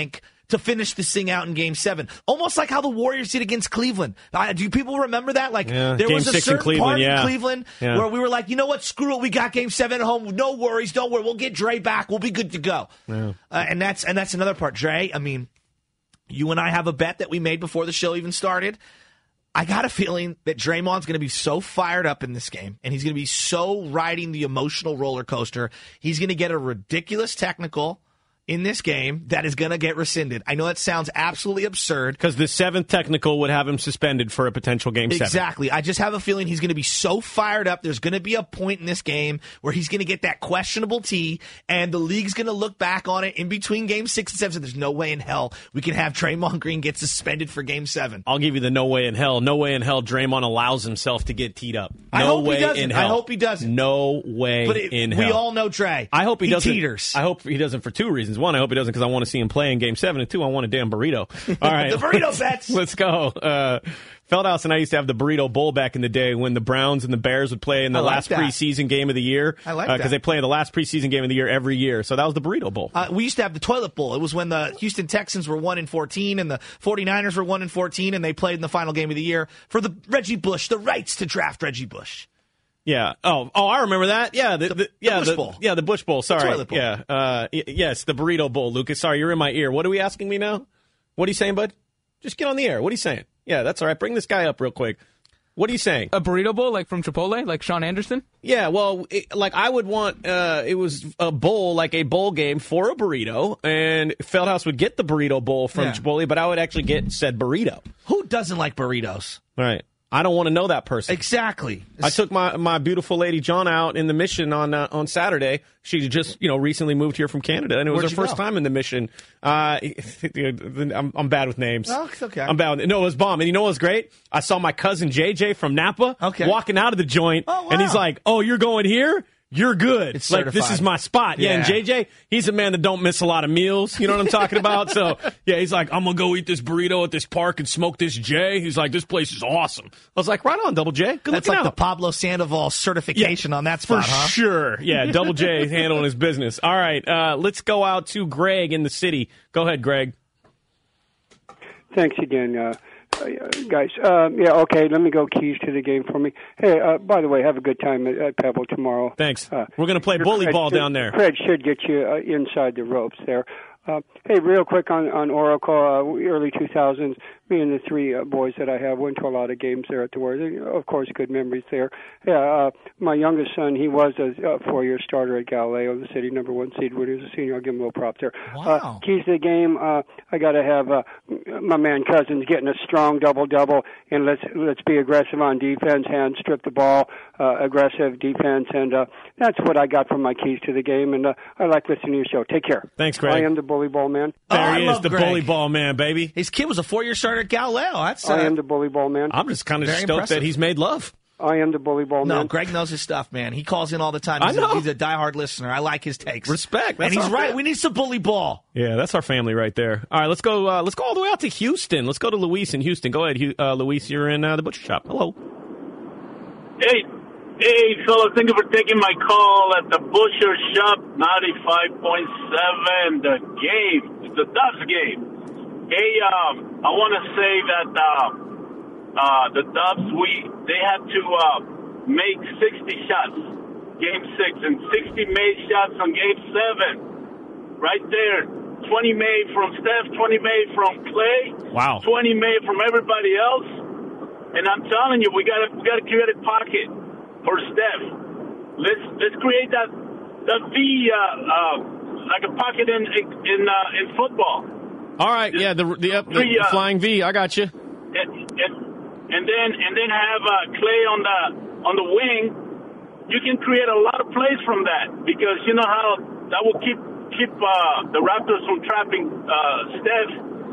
[SPEAKER 3] to finish this thing out in Game 7. Almost like how the Warriors did against Cleveland. Do people remember that? Like, there
[SPEAKER 2] Game
[SPEAKER 3] was a
[SPEAKER 2] 6 in
[SPEAKER 3] certain
[SPEAKER 2] Cleveland,
[SPEAKER 3] part
[SPEAKER 2] yeah.
[SPEAKER 3] in Cleveland
[SPEAKER 2] Yeah.
[SPEAKER 3] where we were like, you know what, screw it, we got Game 7 at home. No worries, don't worry, we'll get Dre back. We'll be good to go.
[SPEAKER 2] Yeah.
[SPEAKER 3] And that's another part. Dre, I mean, you and I have a bet that we made before the show even started. I got a feeling that Draymond's going to be so fired up in this game, and he's going to be so riding the emotional roller coaster, he's going to get a ridiculous technical in this game that is going to get rescinded. I know that sounds absolutely absurd.
[SPEAKER 2] Because the 7th technical would have him suspended for a potential Game 7.
[SPEAKER 3] Exactly. I just have a feeling he's going to be so fired up. There's going to be a point in this game where he's going to get that questionable T, and the league's going to look back on it in between Game 6 and 7. So there's no way in hell we can have Draymond Green get suspended for Game 7.
[SPEAKER 2] I'll give you the no way in hell. No way in hell Draymond allows himself to get teed up.
[SPEAKER 3] I
[SPEAKER 2] No
[SPEAKER 3] hope he
[SPEAKER 2] way
[SPEAKER 3] doesn't.
[SPEAKER 2] in hell.
[SPEAKER 3] I hope he doesn't.
[SPEAKER 2] No way in hell.
[SPEAKER 3] We all know Dre.
[SPEAKER 2] I hope he doesn't.
[SPEAKER 3] Teeters.
[SPEAKER 2] I hope he doesn't for 2 reasons. One, I hope he doesn't because I want to see him play in Game 7. And 2, I want a damn burrito. All right.
[SPEAKER 3] The burrito bets.
[SPEAKER 2] Let's go. Feldhouse and I used to have the Burrito Bowl back in the day when the Browns and the Bears would play in the last preseason game of the year.
[SPEAKER 3] I like that.
[SPEAKER 2] Because they play the last preseason game of the year every year. So that was the Burrito Bowl.
[SPEAKER 3] We used to have the Toilet Bowl. It was when the Houston Texans were 1-14 and the 49ers were 1-14, and they played in the final game of the year for the Reggie Bush, the rights to draft Reggie Bush.
[SPEAKER 2] Yeah. Oh, I remember that. Yeah. The
[SPEAKER 3] Bush Bowl.
[SPEAKER 2] Yeah, the Bush Bowl. Sorry.
[SPEAKER 3] Toilet Bowl.
[SPEAKER 2] Yeah. Yes, the Burrito Bowl, Lucas. Sorry, you're in my ear. What are we asking me now? What are you saying, bud? Just get on the air. What are you saying? Yeah, that's all right. Bring this guy up real quick. What are you saying?
[SPEAKER 12] A burrito bowl, like from Chipotle, like Sean Anderson?
[SPEAKER 2] Yeah, well, I would want, it was a bowl, like a bowl game for a burrito, and Feldhouse would get the burrito bowl from Chipotle, but I would actually get said burrito.
[SPEAKER 3] Who doesn't like burritos?
[SPEAKER 2] Right. I don't want to know that person.
[SPEAKER 3] Exactly.
[SPEAKER 2] I took my beautiful lady John out in the Mission on Saturday. She just recently moved here from Canada, and it was her first time in the Mission. I'm bad with names.
[SPEAKER 3] Oh, it's okay.
[SPEAKER 2] I'm bad with, no, it was bomb. And you know what was great? I saw my cousin JJ from Napa walking out of the joint, and he's like, "Oh, you're going here? You're good.
[SPEAKER 3] It's
[SPEAKER 2] like,
[SPEAKER 3] certified.
[SPEAKER 2] this is my spot." Yeah, and JJ, he's a man that don't miss a lot of meals. You know what I'm talking about? So, yeah, he's like, "I'm going to go eat this burrito at this park and smoke this J." He's like, "This place is awesome." I was like, right on, Double J. Good
[SPEAKER 3] That's
[SPEAKER 2] looking
[SPEAKER 3] like the
[SPEAKER 2] out.
[SPEAKER 3] Pablo Sandoval certification on that spot,
[SPEAKER 2] For
[SPEAKER 3] huh?
[SPEAKER 2] sure. Yeah, Double J handling his business. All right, let's go out to Greg in the city. Go ahead, Greg.
[SPEAKER 13] Thanks again, guys. Yeah, okay, let me go keys to the game for me. Hey, by the way, have a good time at Pebble tomorrow.
[SPEAKER 2] Thanks. We're going to play bully ball down there.
[SPEAKER 13] Fred should get you inside the ropes there. Hey, real quick on Oracle, early 2000s, me and the three boys that I have went to a lot of games there at the Warriors. Of course, good memories there. Yeah, my youngest son, he was a four-year starter at Galileo, the city number 1 seed when he was a senior. I'll give him a little props there.
[SPEAKER 3] Wow.
[SPEAKER 13] Keys to the game, I got to have my man Cousins getting a strong double-double, and let's be aggressive on defense, hand strip the ball, aggressive defense, and that's what I got from my keys to the game, and I like listening to your show. Take care.
[SPEAKER 2] Thanks, Greg.
[SPEAKER 13] I am the bully ball man.
[SPEAKER 2] There he is,
[SPEAKER 3] love
[SPEAKER 2] the
[SPEAKER 3] Greg.
[SPEAKER 2] bully ball man, baby.
[SPEAKER 3] His kid was a 4-year starter at Galileo. That's
[SPEAKER 13] I am the bully ball man.
[SPEAKER 2] I'm just kind of
[SPEAKER 3] Very
[SPEAKER 2] stoked
[SPEAKER 3] impressive.
[SPEAKER 2] that he's made love.
[SPEAKER 13] I am the bully ball
[SPEAKER 3] No,
[SPEAKER 13] man.
[SPEAKER 3] Greg knows his stuff, man. He calls in all the time.
[SPEAKER 2] I know.
[SPEAKER 3] He's a diehard listener. I like his takes.
[SPEAKER 2] Respect.
[SPEAKER 3] And
[SPEAKER 2] That's
[SPEAKER 3] he's
[SPEAKER 2] our
[SPEAKER 3] right.
[SPEAKER 2] fam-
[SPEAKER 3] We need some bully ball.
[SPEAKER 2] Yeah, that's our family right there. All right, let's go all the way out to Houston. Let's go to Luis in Houston. Go ahead, Luis. You're in the butcher shop. Hello.
[SPEAKER 14] Hey, fellas, thank you for taking my call at the Butcher Shop, 95.7, the game. It's the Dubs game. Hey, I want to say that the Dubs, they had to make 60 shots, Game 6, and 60 made shots on Game 7. Right there. 20 made from Steph, 20 made from Clay.
[SPEAKER 2] Wow.
[SPEAKER 14] 20 made from everybody else. And I'm telling you, we gotta create a pocket for Steph. Let's create that V like a pocket in football.
[SPEAKER 2] All right, yeah, the flying V. I got you.
[SPEAKER 14] And then have Clay on the wing. You can create a lot of plays from that because you know how that will keep the Raptors from trapping Steph.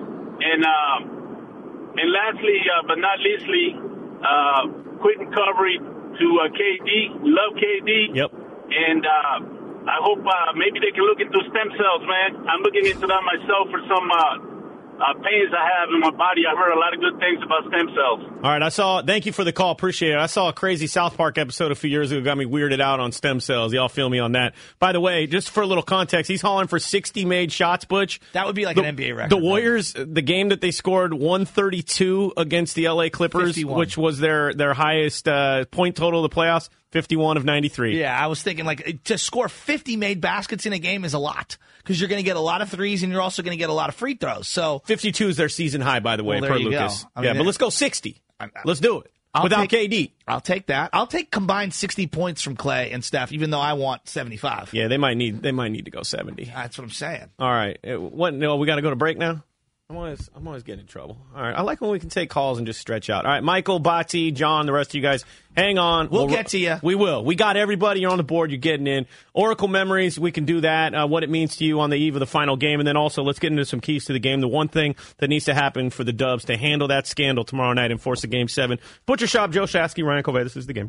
[SPEAKER 14] And lastly, but not leastly, quick recovery to KD. We love KD.
[SPEAKER 2] Yep.
[SPEAKER 14] And I hope maybe they can look into stem cells, man. I'm looking into that myself for some pains I have in my body. I heard a lot of good things about stem cells.
[SPEAKER 2] All right, thank you for the call. Appreciate it. I saw a crazy South Park episode a few years ago. Got me weirded out on stem cells. Y'all feel me on that. By the way, just for a little context, he's hauling for 60 made shots, Butch.
[SPEAKER 3] That would be like an NBA record.
[SPEAKER 2] The Warriors, the game that they scored 132 against the LA Clippers,
[SPEAKER 3] 51.
[SPEAKER 2] which was their highest point total of the playoffs, 51 of 93.
[SPEAKER 3] Yeah, I was thinking, like, to score 50 made baskets in a game is a lot because you're going to get a lot of threes and you're also going to get a lot of free throws. So
[SPEAKER 2] 52 is their season high, by the way,
[SPEAKER 3] Well,
[SPEAKER 2] per
[SPEAKER 3] there you
[SPEAKER 2] Lucas.
[SPEAKER 3] go. I mean,
[SPEAKER 2] But let's go 60. Let's do it. Without KD.
[SPEAKER 3] I'll take that. I'll take combined 60 points from Clay and Steph, even though I want 75.
[SPEAKER 2] Yeah, they might need to go 70.
[SPEAKER 3] That's what I'm saying.
[SPEAKER 2] All right. No, we got to go to break now? I'm always getting in trouble. All right. I like when we can take calls and just stretch out. All right, Michael, Bati, John, the rest of you guys, hang on.
[SPEAKER 3] We'll get to you.
[SPEAKER 2] We will. We got everybody. You're on the board. You're getting in. Oracle memories, we can do that, what it means to you on the eve of the final game. And then also, let's get into some keys to the game. The one thing that needs to happen for the Dubs to handle that scandal tomorrow night and force a Game 7. Butcher Shop, Joe Shasky, Ryan Covey. This is the game.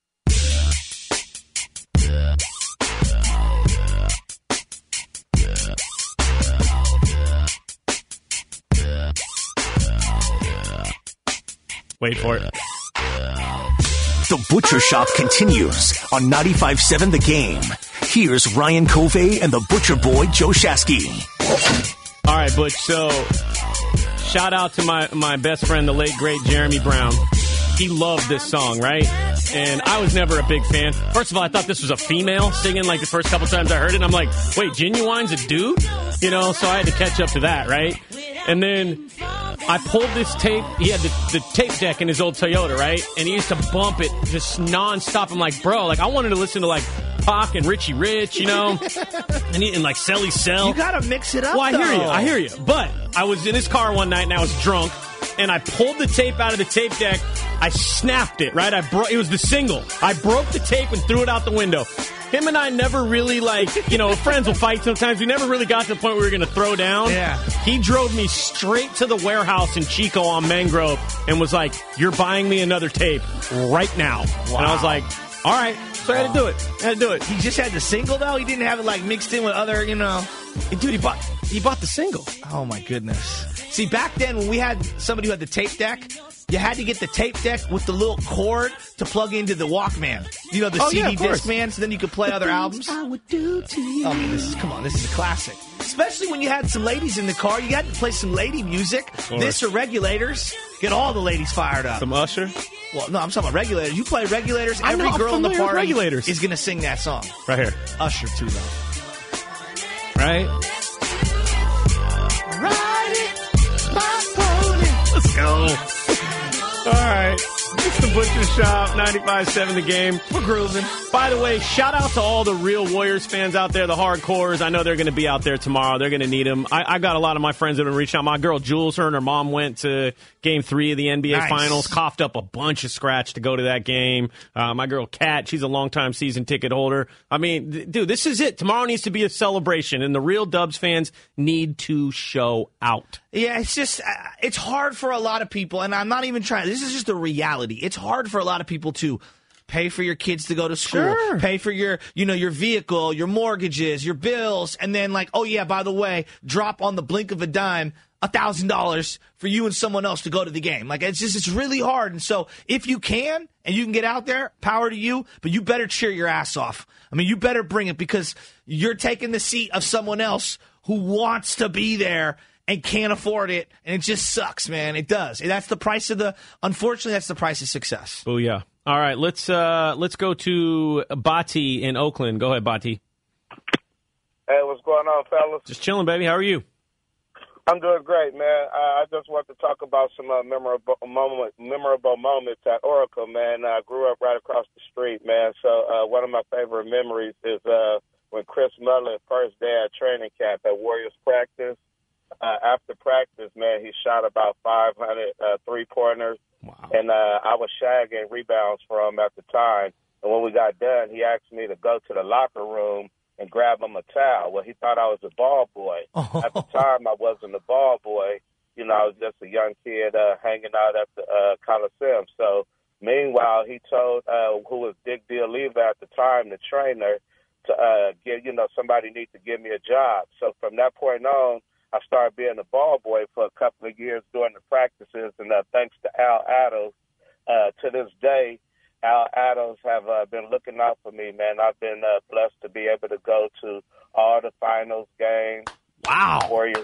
[SPEAKER 2] Wait for it.
[SPEAKER 6] The Butcher Shop continues on 95.7 The Game. Here's Ryan Covey and the Butcher Boy, Joe Shasky.
[SPEAKER 2] All right, Butch, so shout out to my best friend, the late, great Jeremy Brown. He loved this song, right? And I was never a big fan. First of all, I thought this was a female singing like the first couple times I heard it. And I'm like, wait, Genuine's a dude? So I had to catch up to that, right? And then I pulled this tape. He had the tape deck in his old Toyota, right? And he used to bump it just nonstop. I'm like, bro, I wanted to listen to Pac and Richie Rich, and like Selly Cell.
[SPEAKER 3] You gotta mix it up.
[SPEAKER 2] Well, I hear you. But I was in his car one night and I was drunk, and I pulled the tape out of the tape deck. I snapped it, right? It was the single. I broke the tape and threw it out the window. Him and I never really, friends will fight sometimes. We never really got to the point where we were going to throw down.
[SPEAKER 3] Yeah.
[SPEAKER 2] He drove me straight to the warehouse in Chico on Mangrove and was like, you're buying me another tape right now. Wow. And I was like, all right. So I had to do it.
[SPEAKER 3] He just had the single, though? He didn't have it, mixed in with other,
[SPEAKER 2] Dude, he bought the single.
[SPEAKER 3] Oh, my goodness. See, back then when we had somebody who had the tape deck, you had to get the tape deck with the little cord to plug into the Walkman. The CD disc man, so then you could play other albums. I would do to you. This is a classic. Especially when you had some ladies in the car, you had to play some lady music. This or Regulators. Get all the ladies fired up.
[SPEAKER 2] Some Usher?
[SPEAKER 3] Well, no, I'm talking about Regulators. You play Regulators, every girl in the party is going to sing that song.
[SPEAKER 2] Right here.
[SPEAKER 3] Usher, too, though.
[SPEAKER 2] Right?
[SPEAKER 3] Ride it, my pony.
[SPEAKER 2] Let's go. All right. It's the Butcher Shop, 95.7 The Game.
[SPEAKER 3] We're grooving.
[SPEAKER 2] By the way, shout out to all the real Warriors fans out there, the hardcores. I know they're going to be out there tomorrow. They're going to need them. I got a lot of my friends that have been reaching out. My girl Jules, her and her mom went to Game 3 of the NBA Finals, coughed up a bunch of scratch to go to that game. My girl Kat, she's a longtime season ticket holder. I mean, dude, this is it. Tomorrow needs to be a celebration, and the real Dubs fans need to show out.
[SPEAKER 3] Yeah, it's just, it's hard for a lot of people, and I'm not even trying. This is just a reality. It's hard for a lot of people to pay for your kids to go to school, pay for your vehicle, your mortgages, your bills, and then oh yeah, by the way, drop on the blink of a dime $1,000 for you and someone else to go to the game. It's really hard. And so if you can, and you can get out there, power to you, but you better cheer your ass off. I mean, you better bring it because you're taking the seat of someone else who wants to be there and can't afford it, and it just sucks, man. It does. And unfortunately, that's the price of success.
[SPEAKER 2] Oh, yeah. All right, let's go to Bati in Oakland. Go ahead, Bati.
[SPEAKER 15] Hey, what's going on, fellas?
[SPEAKER 2] Just chilling, baby. How are you?
[SPEAKER 15] I'm doing great, man. I just want to talk about some memorable moments at Oracle, man. I grew up right across the street, man. So one of my favorite memories is when Chris Mullin, first day at training camp at Warriors practice. After practice, man, he shot about 500 three-pointers. Wow. And I was shagging rebounds for him at the time. And when we got done, he asked me to go to the locker room and grab him a towel. Well, he thought I was a ball boy. Oh. At the time, I wasn't a ball boy. I was just a young kid hanging out at the Coliseum. So, meanwhile, he told who was Dick D'Oliva at the time, the trainer, to get somebody needs to give me a job. So from that point on, I started being a ball boy for a couple of years during the practices, and thanks to Al Addles, to this day, Al Addles have been looking out for me, man. I've been blessed to be able to go to all the finals games.
[SPEAKER 3] Wow.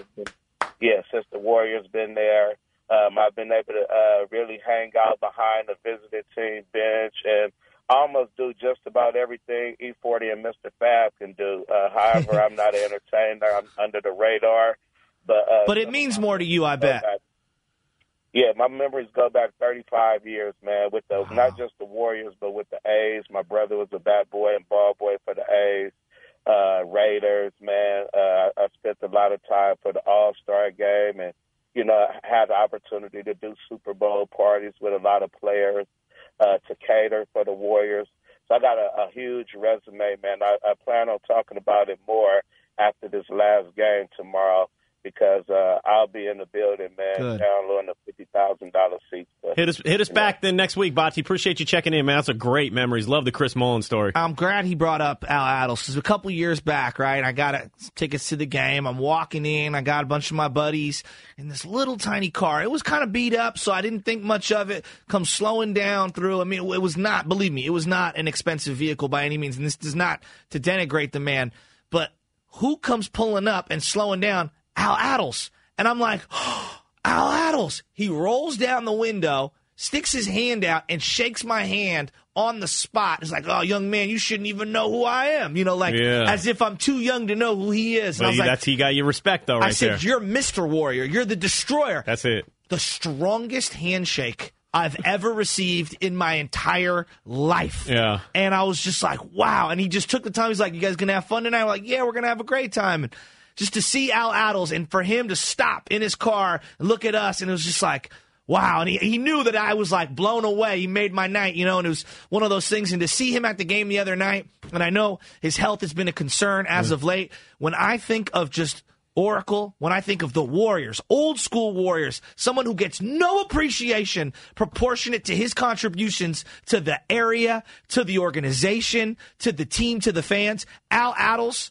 [SPEAKER 15] Since the Warriors been there, I've been able to really hang out behind the visiting team bench and almost do just about everything E40 and Mr. Fab can do. However, I'm not an entertainer. I'm under the radar. But
[SPEAKER 3] it means more to you, I bet.
[SPEAKER 15] Yeah, my memories go back 35 years, man, with not just the Warriors, but with the A's. My brother was a bat boy and ball boy for the A's. Raiders, man. I spent a lot of time for the All-Star game and, I had the opportunity to do Super Bowl parties with a lot of players to cater for the Warriors. So I got a huge resume, man. I plan on talking about it more after this last game tomorrow because I'll be in the building, man, downloading the $50,000 seats.
[SPEAKER 2] Hit us back then next week, Bati. Appreciate you checking in, man. That's a great memories. Love the Chris Mullin story.
[SPEAKER 3] I'm glad he brought up Al Addles because a couple years back, right, I got tickets to the game. I'm walking in. I got a bunch of my buddies in this little tiny car. It was kind of beat up, so I didn't think much of it. Come slowing down through. I mean, it was not, believe me, it was not an expensive vehicle by any means, and this is not to denigrate the man, but who comes pulling up and slowing down? Al Addles. And I'm like, oh, Al Addles. He rolls down the window, sticks his hand out, and shakes my hand on the spot. It's like, oh, young man, you shouldn't even know who I am. As if I'm too young to know who he is. And I was like,
[SPEAKER 2] he got your respect, though, right there.
[SPEAKER 3] I said, you're Mr. Warrior. You're the destroyer.
[SPEAKER 2] That's it.
[SPEAKER 3] The strongest handshake I've ever received in my entire life.
[SPEAKER 2] Yeah.
[SPEAKER 3] And I was just like, wow. And he just took the time. He's like, you guys going to have fun tonight? We're like, yeah, we're going to have a great time. And just to see Al Addles and for him to stop in his car and look at us, and it was just like, wow. And he knew that I was like blown away. He made my night, and it was one of those things. And to see him at the game the other night, and I know his health has been a concern as of late, when I think of just Oracle, when I think of the Warriors, old school Warriors, someone who gets no appreciation proportionate to his contributions to the area, to the organization, to the team, to the fans, Al Addles,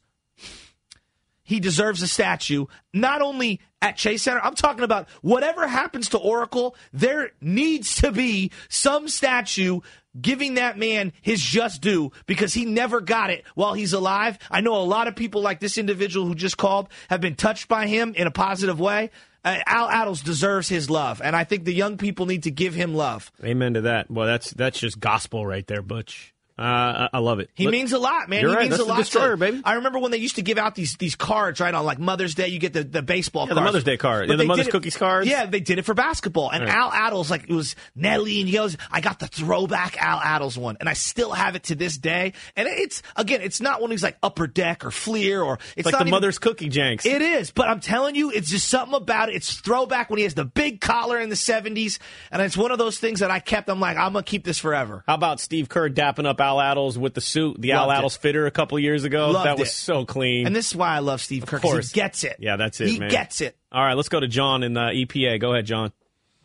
[SPEAKER 3] he deserves a statue, not only at Chase Center. I'm talking about whatever happens to Oracle, there needs to be some statue giving that man his just due because he never got it while he's alive. I know a lot of people like this individual who just called have been touched by him in a positive way. Al Addles deserves his love, and I think the young people need to give him love.
[SPEAKER 2] Amen to that. Well, that's just gospel right there, Butch. I love it.
[SPEAKER 3] He means a lot, man.
[SPEAKER 2] You're
[SPEAKER 3] he
[SPEAKER 2] right.
[SPEAKER 3] means
[SPEAKER 2] That's
[SPEAKER 3] a lot.
[SPEAKER 2] The destroyer, baby.
[SPEAKER 3] I remember when they used to give out these cards, right, on like Mother's Day. You get the baseball cards.
[SPEAKER 2] The Mother's Day card. The Mother's Cookies cards.
[SPEAKER 3] Yeah, they did it for basketball. And
[SPEAKER 2] right.
[SPEAKER 3] Al Addles, like, it was Nelly, and he goes, I got the throwback Al Addles one, and I still have it to this day. And it's not one of these like Upper Deck or Fleer or it's
[SPEAKER 2] like
[SPEAKER 3] not
[SPEAKER 2] the Mother's Cookie Janks.
[SPEAKER 3] It is, but I'm telling you, it's just something about it. It's throwback when he has the big collar in the 70s, and it's one of those things that I kept. I'm like, I'm gonna keep this forever.
[SPEAKER 2] How about Steve Kerr dapping up Al Addles with the suit, the Al Addles fitter a couple years ago? That was so clean.
[SPEAKER 3] And this is why I love Steve Kerr, because he gets it.
[SPEAKER 2] Yeah, that's it, man.
[SPEAKER 3] He gets it.
[SPEAKER 2] All right, let's go to John in EPA. Go ahead, John.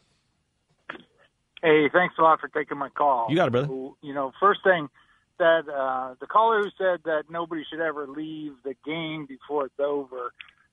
[SPEAKER 16] Hey, thanks a lot for taking my call.
[SPEAKER 2] You got it, brother.
[SPEAKER 16] First thing, that the caller who said that nobody should ever leave the game before it's over,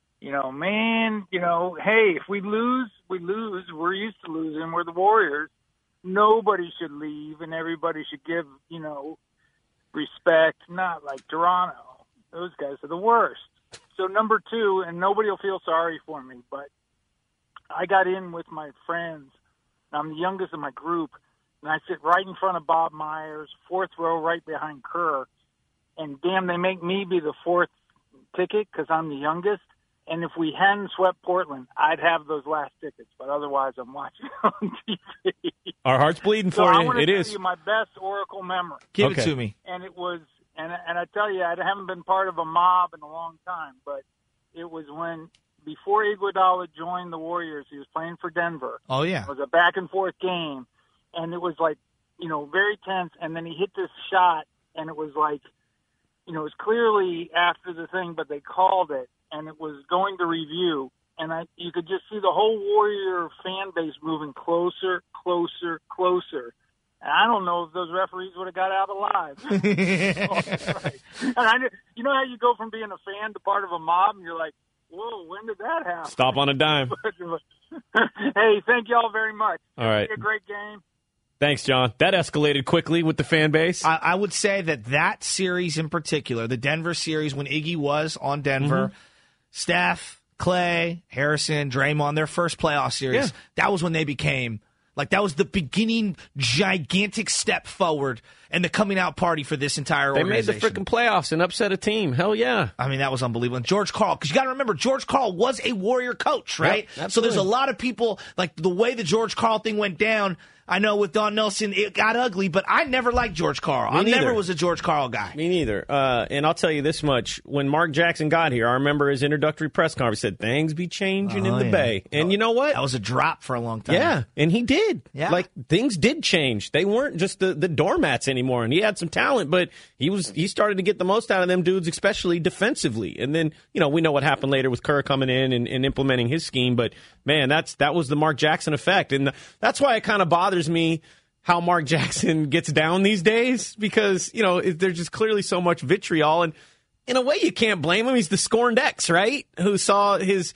[SPEAKER 16] hey, if we lose, we lose. We're used to losing. We're the Warriors. Nobody should leave, and everybody should give, respect, not like Toronto. Those guys are the worst. So number two, and nobody will feel sorry for me, but I got in with my friends. I'm the youngest in my group, and I sit right in front of Bob Myers, fourth row right behind Kerr. And damn, they make me be the fourth ticket because I'm the youngest. And if we hadn't swept Portland, I'd have those last tickets. But otherwise, I'm watching on TV.
[SPEAKER 2] Our heart's bleeding for
[SPEAKER 16] I
[SPEAKER 2] you.
[SPEAKER 16] want to
[SPEAKER 2] It
[SPEAKER 16] tell
[SPEAKER 2] is.
[SPEAKER 16] you my best Oracle memory.
[SPEAKER 3] Give it to me.
[SPEAKER 16] And it was, and I tell you, I haven't been part of a mob in a long time, but it was before Iguodala joined the Warriors, he was playing for Denver.
[SPEAKER 3] Oh, yeah.
[SPEAKER 16] It was a back and forth game, and it was like, very tense. And then he hit this shot, and it was like, it was clearly after the thing, but they called it, and it was going to review. And you could just see the whole Warrior fan base moving closer, closer, closer. And I don't know if those referees would have got out alive. Right. And you know how you go from being a fan to part of a mob, and you're like, Whoa, when did that happen?
[SPEAKER 2] Stop on a dime.
[SPEAKER 16] Hey, thank y'all very much.
[SPEAKER 2] All right.
[SPEAKER 16] A great game.
[SPEAKER 2] Thanks, John. That escalated quickly with the fan base.
[SPEAKER 3] I would say that series in particular, the Denver series when Iggy was on Denver, Steph, Clay, Harrison, Draymond, their first playoff series, that was when they became, like, that was the beginning gigantic step forward and the coming out party for this entire organization.
[SPEAKER 2] They made the freaking playoffs and upset a team. Hell yeah.
[SPEAKER 3] I mean, that was unbelievable. And George Karl, because you got to remember, George Karl was a Warrior coach, right?
[SPEAKER 2] Yep,
[SPEAKER 3] so there's a lot of people, like the way the George Karl thing went down, I know with Don Nelson, it got ugly, but I never liked George Karl. I never was a George Karl guy.
[SPEAKER 2] Me neither. And I'll tell you this much. When Mark Jackson got here, I remember his introductory press conference said, things be changing in the Bay. And you know what?
[SPEAKER 3] That was a drop for a long time.
[SPEAKER 2] Yeah, and he did.
[SPEAKER 3] Yeah.
[SPEAKER 2] Like, things did change. They weren't just the doormats anymore, and he had some talent, but he started to get the most out of them dudes, especially defensively. And then, we know what happened later with Kerr coming in and implementing his scheme, but, man, that was the Mark Jackson effect. And that's why it kind of bothers me how Mark Jackson gets down these days, because, there's just clearly so much vitriol. And in a way, you can't blame him. He's the scorned ex, right? Who saw his,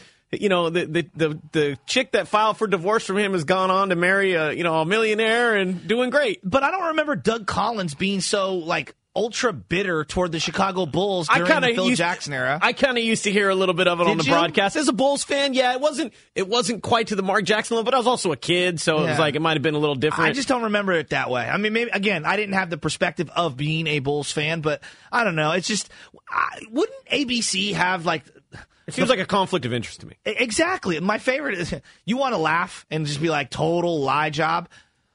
[SPEAKER 2] the chick that filed for divorce from him has gone on to marry a millionaire and doing great.
[SPEAKER 3] But I don't remember Doug Collins being so, like, ultra bitter toward the Chicago Bulls during the Phil Jackson era.
[SPEAKER 2] I kind of used to hear a little bit of it on the broadcast. As a Bulls fan, yeah, it wasn't quite to the Mark Jackson level, but I was also a kid, so it was like it might have been a little different.
[SPEAKER 3] I just don't remember it that way. I mean, maybe, again, I didn't have the perspective of being a Bulls fan, but I don't know. It's just, wouldn't ABC have, like...
[SPEAKER 2] It feels like a conflict of interest to me.
[SPEAKER 3] Exactly. My favorite is, you want to laugh and just be like, total lie job.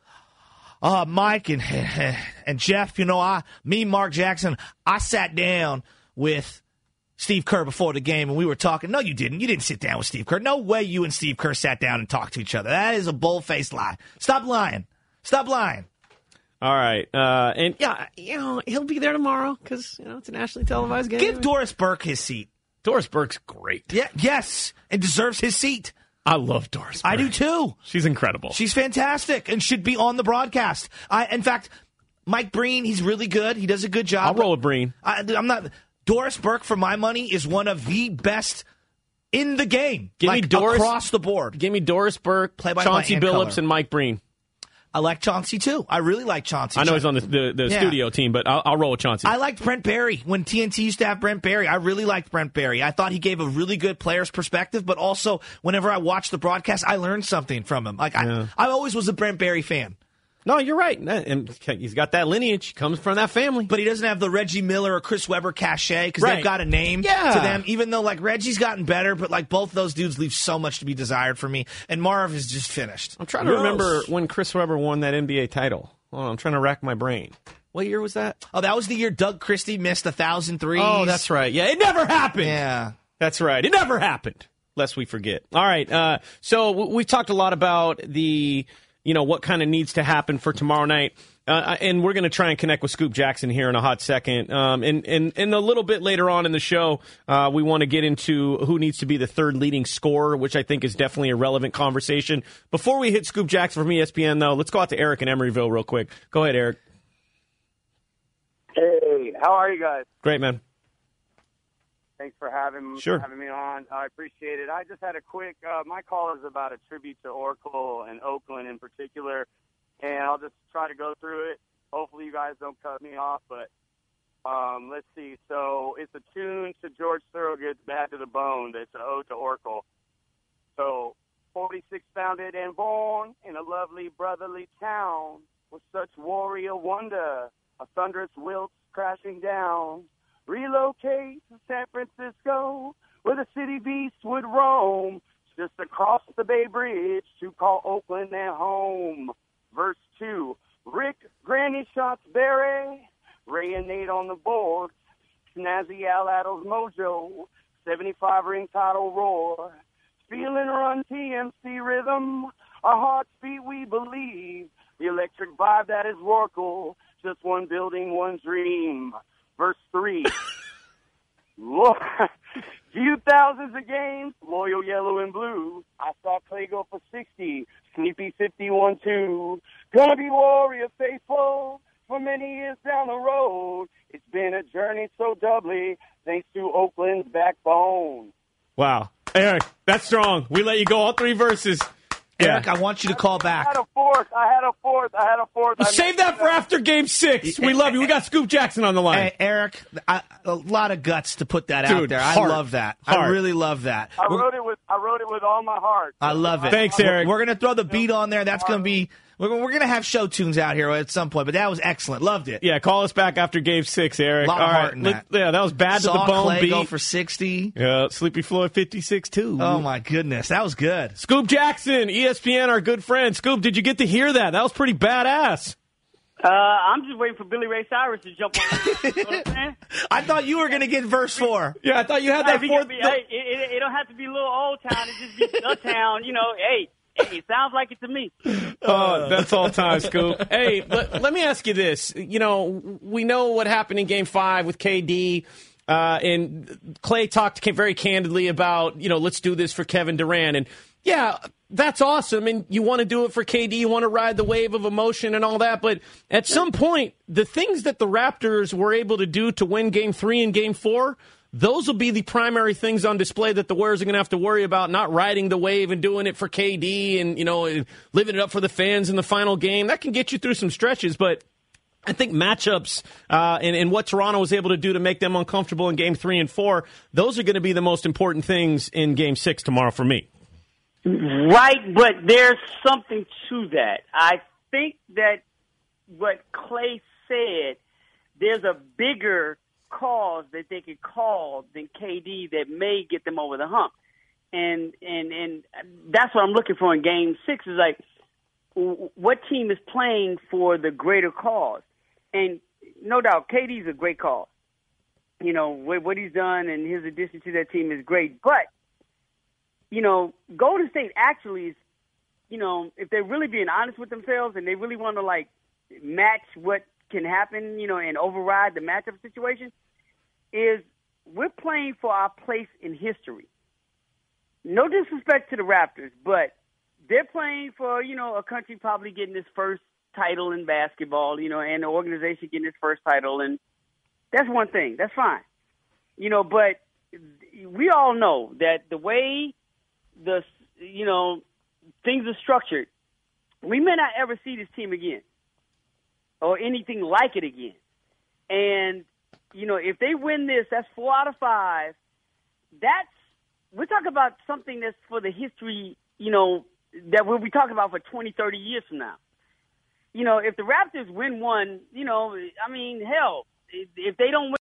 [SPEAKER 3] Mike and Jeff, me, Mark Jackson, I sat down with Steve Kerr before the game and we were talking. No, you didn't. You didn't sit down with Steve Kerr. No way you and Steve Kerr sat down and talked to each other. That is a bold-faced lie. Stop lying. Stop lying.
[SPEAKER 2] All right. And, yeah, he'll be there tomorrow because, it's a nationally televised game.
[SPEAKER 3] Give Doris Burke his seat.
[SPEAKER 2] Doris Burke's great.
[SPEAKER 3] Yeah, yes, and deserves his seat.
[SPEAKER 2] I love Doris Burke.
[SPEAKER 3] I do too.
[SPEAKER 2] She's incredible.
[SPEAKER 3] She's fantastic and should be on the broadcast. In fact, Mike Breen, he's really good. He does a good job.
[SPEAKER 2] I'll roll with Breen.
[SPEAKER 3] Doris Burke, for my money, is one of the best in the game.
[SPEAKER 2] Give me Doris
[SPEAKER 3] across the board.
[SPEAKER 2] Give me Doris Burke, Chauncey Billups, and Mike Breen.
[SPEAKER 3] I like Chauncey, too. I really like Chauncey.
[SPEAKER 2] I know he's on the studio team, but I'll roll with Chauncey.
[SPEAKER 3] I liked Brent Barry when TNT used to have Brent Barry. I really liked Brent Barry. I thought he gave a really good player's perspective, but also whenever I watched the broadcast, I learned something from him. Like I always was a Brent Barry fan.
[SPEAKER 2] No, you're right. And he's got that lineage. He comes from that family.
[SPEAKER 3] But he doesn't have the Reggie Miller or Chris Webber cachet because they've got a name to them, even though, like, Reggie's gotten better, but, like, both those dudes leave so much to be desired for me. And Marv is just finished.
[SPEAKER 2] I'm trying to remember when Chris Webber won that NBA title. Hold on, I'm trying to rack my brain. What year was that?
[SPEAKER 3] Oh, that was the year Doug Christie missed 1,000 threes.
[SPEAKER 2] Oh, that's right. Yeah, it never happened.
[SPEAKER 3] Yeah.
[SPEAKER 2] That's right. It never happened, lest we forget. All right, so we've talked a lot about the... what kind of needs to happen for tomorrow night. And we're going to try and connect with Scoop Jackson here in a hot second. And a little bit later on in the show, we want to get into who needs to be the third leading scorer, which I think is definitely a relevant conversation. Before we hit Scoop Jackson from ESPN, though, let's go out to Eric in Emeryville real quick. Go ahead, Eric.
[SPEAKER 17] Hey, how are you guys?
[SPEAKER 2] Great, man.
[SPEAKER 17] Thanks for having me on. I appreciate it. I just had a quick, my call is about a tribute to Oracle and Oakland in particular, and I'll just try to go through it. Hopefully you guys don't cut me off, but let's see. So it's a tune to George Thorogood's Bad to the Bone. That's an ode to Oracle. So 46 founded and born in a lovely brotherly town with such warrior wonder, a thunderous wilt crashing down. Relocate to San Francisco, where the city beasts would roam, just across the Bay Bridge to call Oakland their home. Verse 2, Rick Granny shots Barry, Ray and Nate on the board, Snazzy Al Addles Mojo, 75 ring title roar, feeling run TMC rhythm, our hearts beat we believe, the electric vibe that is Oracle, just one building, one dream. Verse 3, look, few thousands of games, loyal yellow and blue. I saw Clay go for 60, Sleepy 51-2. Gonna be warrior faithful for many years down the road. It's been a journey so doubly, thanks to Oakland's backbone.
[SPEAKER 2] Wow. Eric, that's strong. We let you go all 3 verses.
[SPEAKER 3] Eric, I want you to call back.
[SPEAKER 17] I had a fourth.
[SPEAKER 2] Save that for after Game 6. We love you. We got Scoop Jackson on the line.
[SPEAKER 3] Hey, Eric, a lot of guts to put that out
[SPEAKER 2] Dude,
[SPEAKER 3] there.
[SPEAKER 2] heart.
[SPEAKER 3] I love that.
[SPEAKER 2] Heart.
[SPEAKER 3] I really love that.
[SPEAKER 17] I wrote it with all my heart.
[SPEAKER 3] I love it.
[SPEAKER 2] Thanks, Eric.
[SPEAKER 3] We're going to throw the beat on there. That's going to be. We're going to have show tunes out here at some point, but that was excellent. Loved it.
[SPEAKER 2] Yeah, call us back after Game 6, Eric.
[SPEAKER 3] A lot of heart in that.
[SPEAKER 2] Yeah, that was bad
[SPEAKER 3] Saw
[SPEAKER 2] to the bone
[SPEAKER 3] Clay
[SPEAKER 2] beat.
[SPEAKER 3] go for 60.
[SPEAKER 2] Yeah, Sleepy Floyd 56 too.
[SPEAKER 3] Oh my goodness, that was good.
[SPEAKER 2] Scoop Jackson, ESPN, our good friend. Scoop, did you get to hear that? That was pretty badass.
[SPEAKER 18] I'm just waiting for Billy Ray Cyrus to jump on. You know what I'm saying?
[SPEAKER 3] I thought you were going to get verse 4.
[SPEAKER 2] Yeah, I thought you had that fourth.
[SPEAKER 18] It don't have to be little old town. It just be the town. You know, hey, it sounds like it to me.
[SPEAKER 2] Oh, that's all time, Scoop. Hey, let me ask you this. You know, we know what happened in Game 5 with KD. And Clay talked very candidly about, let's do this for Kevin Durant. And, yeah, that's awesome. And you want to do it for KD. You want to ride the wave of emotion and all that. But at some point, the things that the Raptors were able to do to win Game 3 and Game 4, those will be the primary things on display that the Warriors are going to have to worry about, not riding the wave and doing it for KD and, living it up for the fans in the final game. That can get you through some stretches, but I think matchups and what Toronto was able to do to make them uncomfortable in Game 3 and 4, those are going to be the most important things in Game 6 tomorrow for me.
[SPEAKER 18] Right, but there's something to that. I think that what Clay said, there's a bigger cause that they could call than KD that may get them over the hump. And that's what I'm looking for in Game 6 is like, what team is playing for the greater cause? And no doubt, KD's a great cause. What he's done and his addition to that team is great. But, Golden State actually is, if they're really being honest with themselves and they really want to, match what can happen, and override the matchup situation, is we're playing for our place in history. No disrespect to the Raptors, but they're playing for, a country probably getting its first title in basketball, and the organization getting its first title. And that's one thing. That's fine. But we all know that the way things are structured, we may not ever see this team again or anything like it again. And, if they win this, that's 4 out of 5. We're talking about something that's for the history, that we'll be talking about for 20, 30 years from now. If the Raptors win one, hell, if they don't win